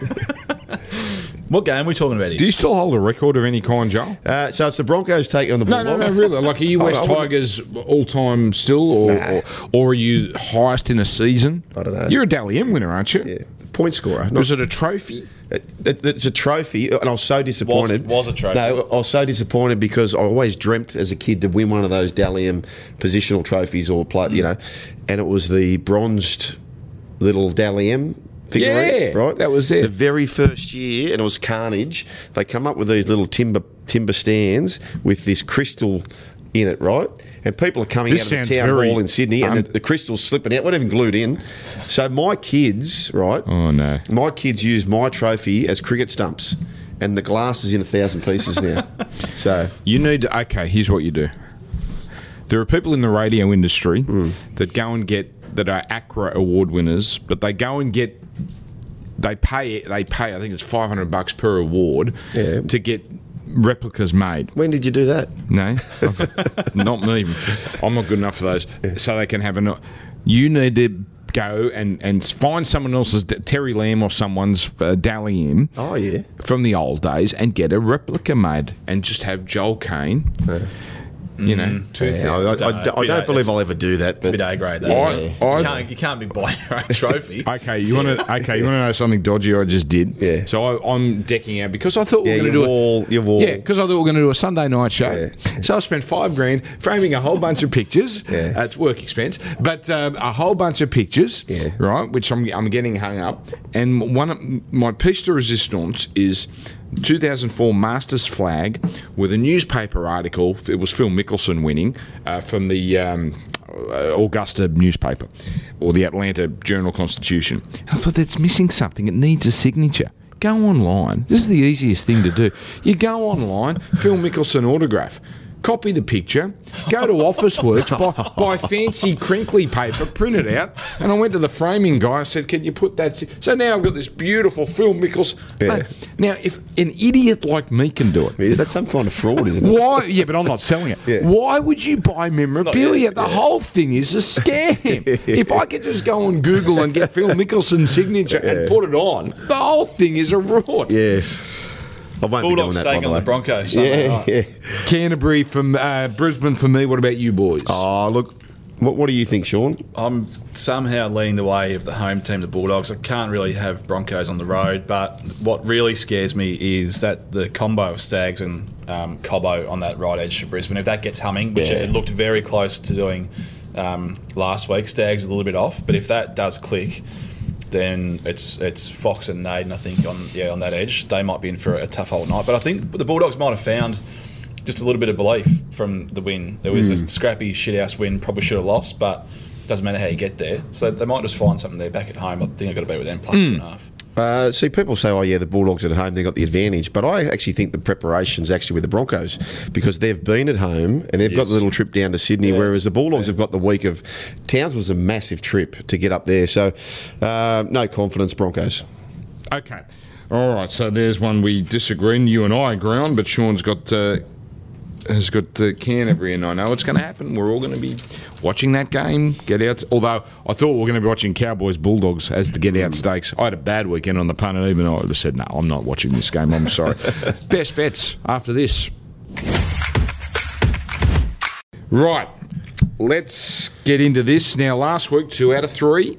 What game are we talking about Do here? you still hold a record of any kind, Joel? uh, so it's the Broncos taking on the No, no, no, Bulldogs. really. Like, are you Oh, West I wouldn't- Tigers all time still, or, Nah. or or are you highest in a season? I don't know. You're a Dally M winner, aren't you? Yeah. Point scorer. Not Was it a trophy? It, it- it's a trophy, and I was so disappointed. Was- was a trophy. No, I was so disappointed because I always dreamt as a kid to win one of those Dalium positional trophies or play, you know, and it was the bronzed little Dalium figurine, Yeah, right? that was it. The very first year, and it was carnage. They come up with these little timber timber stands with this crystal in it, right? And people are coming This out of the sounds town very hall in Sydney, and un- the, the crystal's slipping out, not even glued in. So my kids, right? Oh, no. My kids use my trophy as cricket stumps, and the glass is in a thousand pieces now. So You need to. Okay, here's what you do. There are people in the radio industry Hmm. that go and get that are ACRA award winners, but they go and get. They pay. They pay. I think it's five hundred bucks per award Yeah. to get replicas made. when did you do that? No, not me. I'm not good enough for those. So they can have a. You need to go and, and find someone else's Terry Lamb or someone's uh, Dally M Oh yeah. from the old days and get a replica made and just have Joel Kane. You know, two Yeah, I, I, I, I Don't know. don't Bit- believe it's- I'll ever do that. It's a But bit A grade, though. I- isn't it? I- you, can't, you can't be buying your own trophy. Okay, you want to? Okay, you want to know something dodgy? I just did. Yeah. So I, I'm decking out because I thought we yeah, were going your to do wall, your wall. a yeah, because I thought we were going to do a Sunday night show. Yeah. So I spent five grand framing a whole bunch of pictures. Yeah. Uh, it's work expense, but um, a whole bunch of pictures. Yeah. Right, which I'm I'm getting hung up, and one of my piece de resistance is two thousand four Masters flag with a newspaper article. It was Phil Mickelson winning uh, from the um, uh, Augusta newspaper or the Atlanta Journal-Constitution. I thought that's missing something. It needs a signature. Go online. This is the easiest thing to do. You go online, Phil Mickelson autograph. copy the picture, go to Officeworks, buy, buy fancy crinkly paper, print it out, and I went to the framing guy. I said, "Can you put that?" si-" So now I've got this beautiful Phil Mickelson. Yeah. Mate, now, if an idiot like me can do it, Yeah, that's some kind of fraud, isn't it? why? Yeah, but I'm not selling it. Yeah. Why would you buy memorabilia? yet, The whole thing is a scam. If I could just go on Google and get Phil Mickelson's signature and put it on, the whole thing is a fraud. Yes. I won't Bulldogs be doing that, by taking the on way. the Broncos Sunday Yeah, night. yeah. Canterbury from uh, Brisbane for me. What about you boys? Oh, look, what, what do you think, Sean? I'm somehow leaning the way of the home team, the Bulldogs. I can't really have Broncos on the road, but what really scares me is that the combo of Stags and um, Cobbo on that right edge for Brisbane, if that gets humming, which Yeah. it looked very close to doing um, last week, Stags a little bit off, but if that does click, then it's it's Fox and Naden, I think, on yeah on that edge. They might be in for a tough old night. But I think the Bulldogs might have found just a little bit of belief from the win. There was Mm. a scrappy, shit-house win, probably should have lost, but doesn't matter how you get there. So they might just find something there back at home. I think I've got to be with them, plus Mm. two and a half. Uh, see, people say, oh, yeah, the Bulldogs at home, they've got the advantage. But I actually think the preparation's actually with the Broncos because they've been at home and they've got Yes. the little trip down to Sydney, Yeah. whereas the Bulldogs have got the week of... Towns was a massive trip to get up there. So, uh, no confidence, Broncos. Okay. All right. So there's one we disagree, and you and I agree on, but Sean's got uh, has got uh, Canterbury, and I know it's going to happen. We're all going to be watching that game. Get out. Although I thought we were going to be watching Cowboys Bulldogs as the get out stakes. I had a bad weekend on the punt, and even though I would have said, no, I'm not watching this game. I'm sorry. Best bets after this. Right. Let's get into this. Now, last week, two out of three.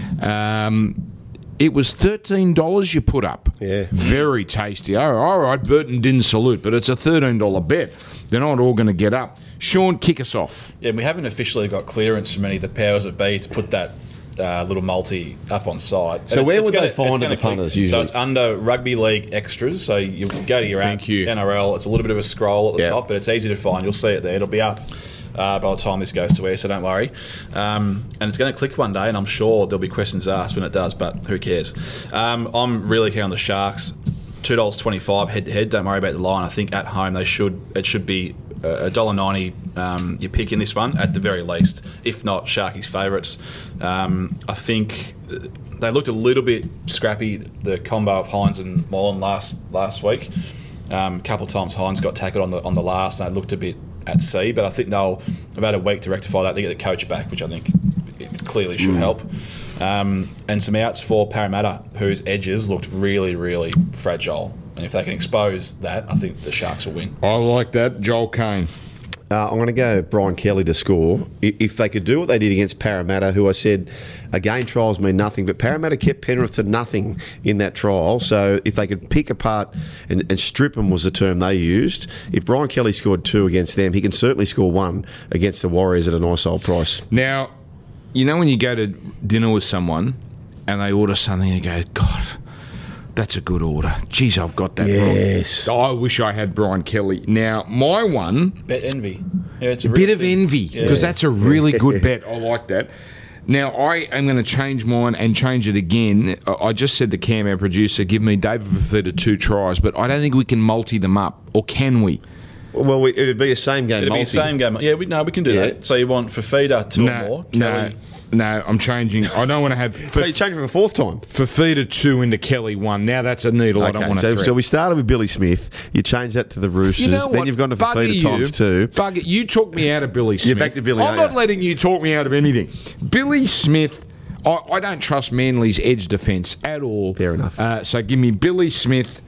Um, it was thirteen dollars you put up. Yeah. Very tasty. Oh, all right, Burton didn't salute, but it's a thirteen dollars bet. They're not all going to get up. Sean, kick us off. Yeah, we haven't officially got clearance from any of the powers that be to put that uh, little multi up on site. So And where would gonna- they find it's it, gonna the punters, click. usually? So it's under Rugby League Extras. So you go to your Thank app, you. N R L. It's a little bit of a scroll at the Yeah. top, but it's easy to find. You'll see it there. It'll be up uh, by the time this goes to air, so don't worry. Um, and it's going to click one day, and I'm sure there'll be questions asked when it does, but who cares? Um, I'm really keen on the Sharks. two dollars twenty-five head to head. Don't worry about the line. I think at home they should. It should be a one dollar ninety. Um, you pick in this one at the very least. If not, Sharkies favourites. Um, I think they looked a little bit scrappy. The combo of Hines and Molan last last week. Um, a couple of times Hines got tackled on the on the last, and they looked a bit at sea. But I think they'll have had a week to rectify that. They get the coach back, which I think it clearly should help. Um, and some outs for Parramatta, whose edges looked really, really fragile. And if they can expose that, I think the Sharks will win. I like that. Joel Kane. Uh, I'm going to go Brian Kelly to score. I- If they could do what they did against Parramatta, who I said, again, trials mean nothing, but Parramatta kept Penrith to nothing in that trial. So if they could pick apart and, and strip them was the term they used. If Brian Kelly scored two against them, he can certainly score one against the Warriors at a nice old price. Now, you know when you go to dinner with someone and they order something and you go, God, that's a good order. Geez, I've got that Yes. wrong. I wish I had Brian Kelly. Now, my one, Bet envy. Yeah, it's a a real bit of thing. envy, Yeah. because that's a really good bet. I like that. Now, I am going to change mine and change it again. I I just said to Cam, our producer, give me David Fafita two tries, but I don't think we can multi them up. Or can we? Well, we, it'd be a same game It'll multi. be the same game. Yeah, we, no, we can do Yeah. that. So you want Fafita two or No, more? no, Kelly, no, I'm changing. I don't want to have So you change it for a fourth time. Fafita two into Kelly one. Now that's a needle I don't want to so, thread. so we started with Billy Smith. You change that to the Roosters. You know then what? you've gone to Bugger Fafita you. times two. Bugger, you talk me out of Billy Smith. back to Billy, I'm aren't not you? letting you talk me out of anything. Billy Smith, I, I don't trust Manly's edge defence at all. Fair enough. Uh, so give me Billy Smith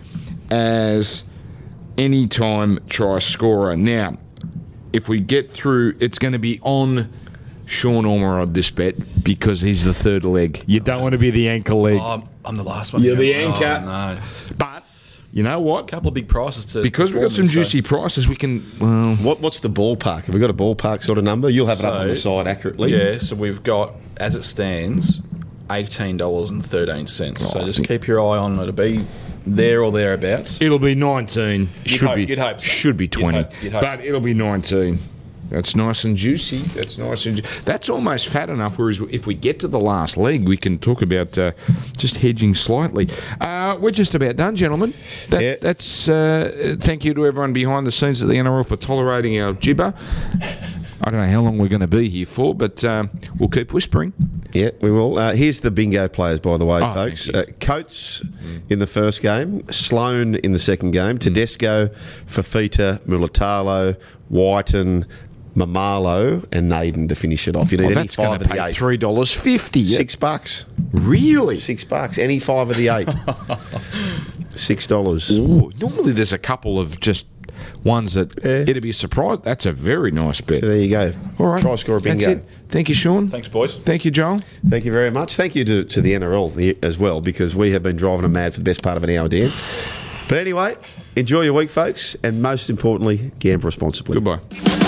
as anytime try scorer. Now, if we get through, it's going to be on Sean Ormerod, this bet, because he's the third leg. You don't want to be the anchor leg. Oh, I'm, I'm the last one. You're the Oh, anchor. no. But, you know what? couple of big prices to Because we've got some perform in, so- juicy prices, we can, well... What, what's the ballpark? Have we got a ballpark sort of number? You'll have it up So, on the side accurately. Yeah, so we've got, as it stands, eighteen dollars and thirteen cents. So Oh, I just think- keep your eye on it. It'll be there or thereabouts. It'll be nineteen. You'd should hope- be you'd hope so. should be You'd twenty, hope- you'd hope but so. it'll be nineteen. That's nice and juicy. That's nice and ju- that's almost fat enough. Whereas if we get to the last leg, we can talk about uh, just hedging slightly. Uh, we're just about done, gentlemen. That, Yeah. That's uh, thank you to everyone behind the scenes at the N R L for tolerating our gibber. I don't know how long we're going to be here for, but um, we'll keep whispering. Yeah, we will. Uh, here's the bingo players, by the way, Oh, folks. thank Uh, Coates mm. in the first game, Sloan in the second game, Tedesco, Fafita, Mulatalo, Whiten, Mamalo, and Naden to finish it off. You need Oh, any that's going five to of the pay eight. three dollars fifty. Six bucks. Really? Six bucks. Any five of the eight. Six dollars. Ooh, normally there's a couple of just ones that Yeah. it'd be a surprise. That's a very nice bet. So there you go. All right. Try score a bingo. That's it. Thank you, Sean. Thanks, boys. Thank you, Joel. Thank you very much. Thank you to, to the N R L as well, because we have been driving them mad for the best part of an hour, Dan. But anyway, enjoy your week, folks, and most importantly, gamble responsibly. Goodbye.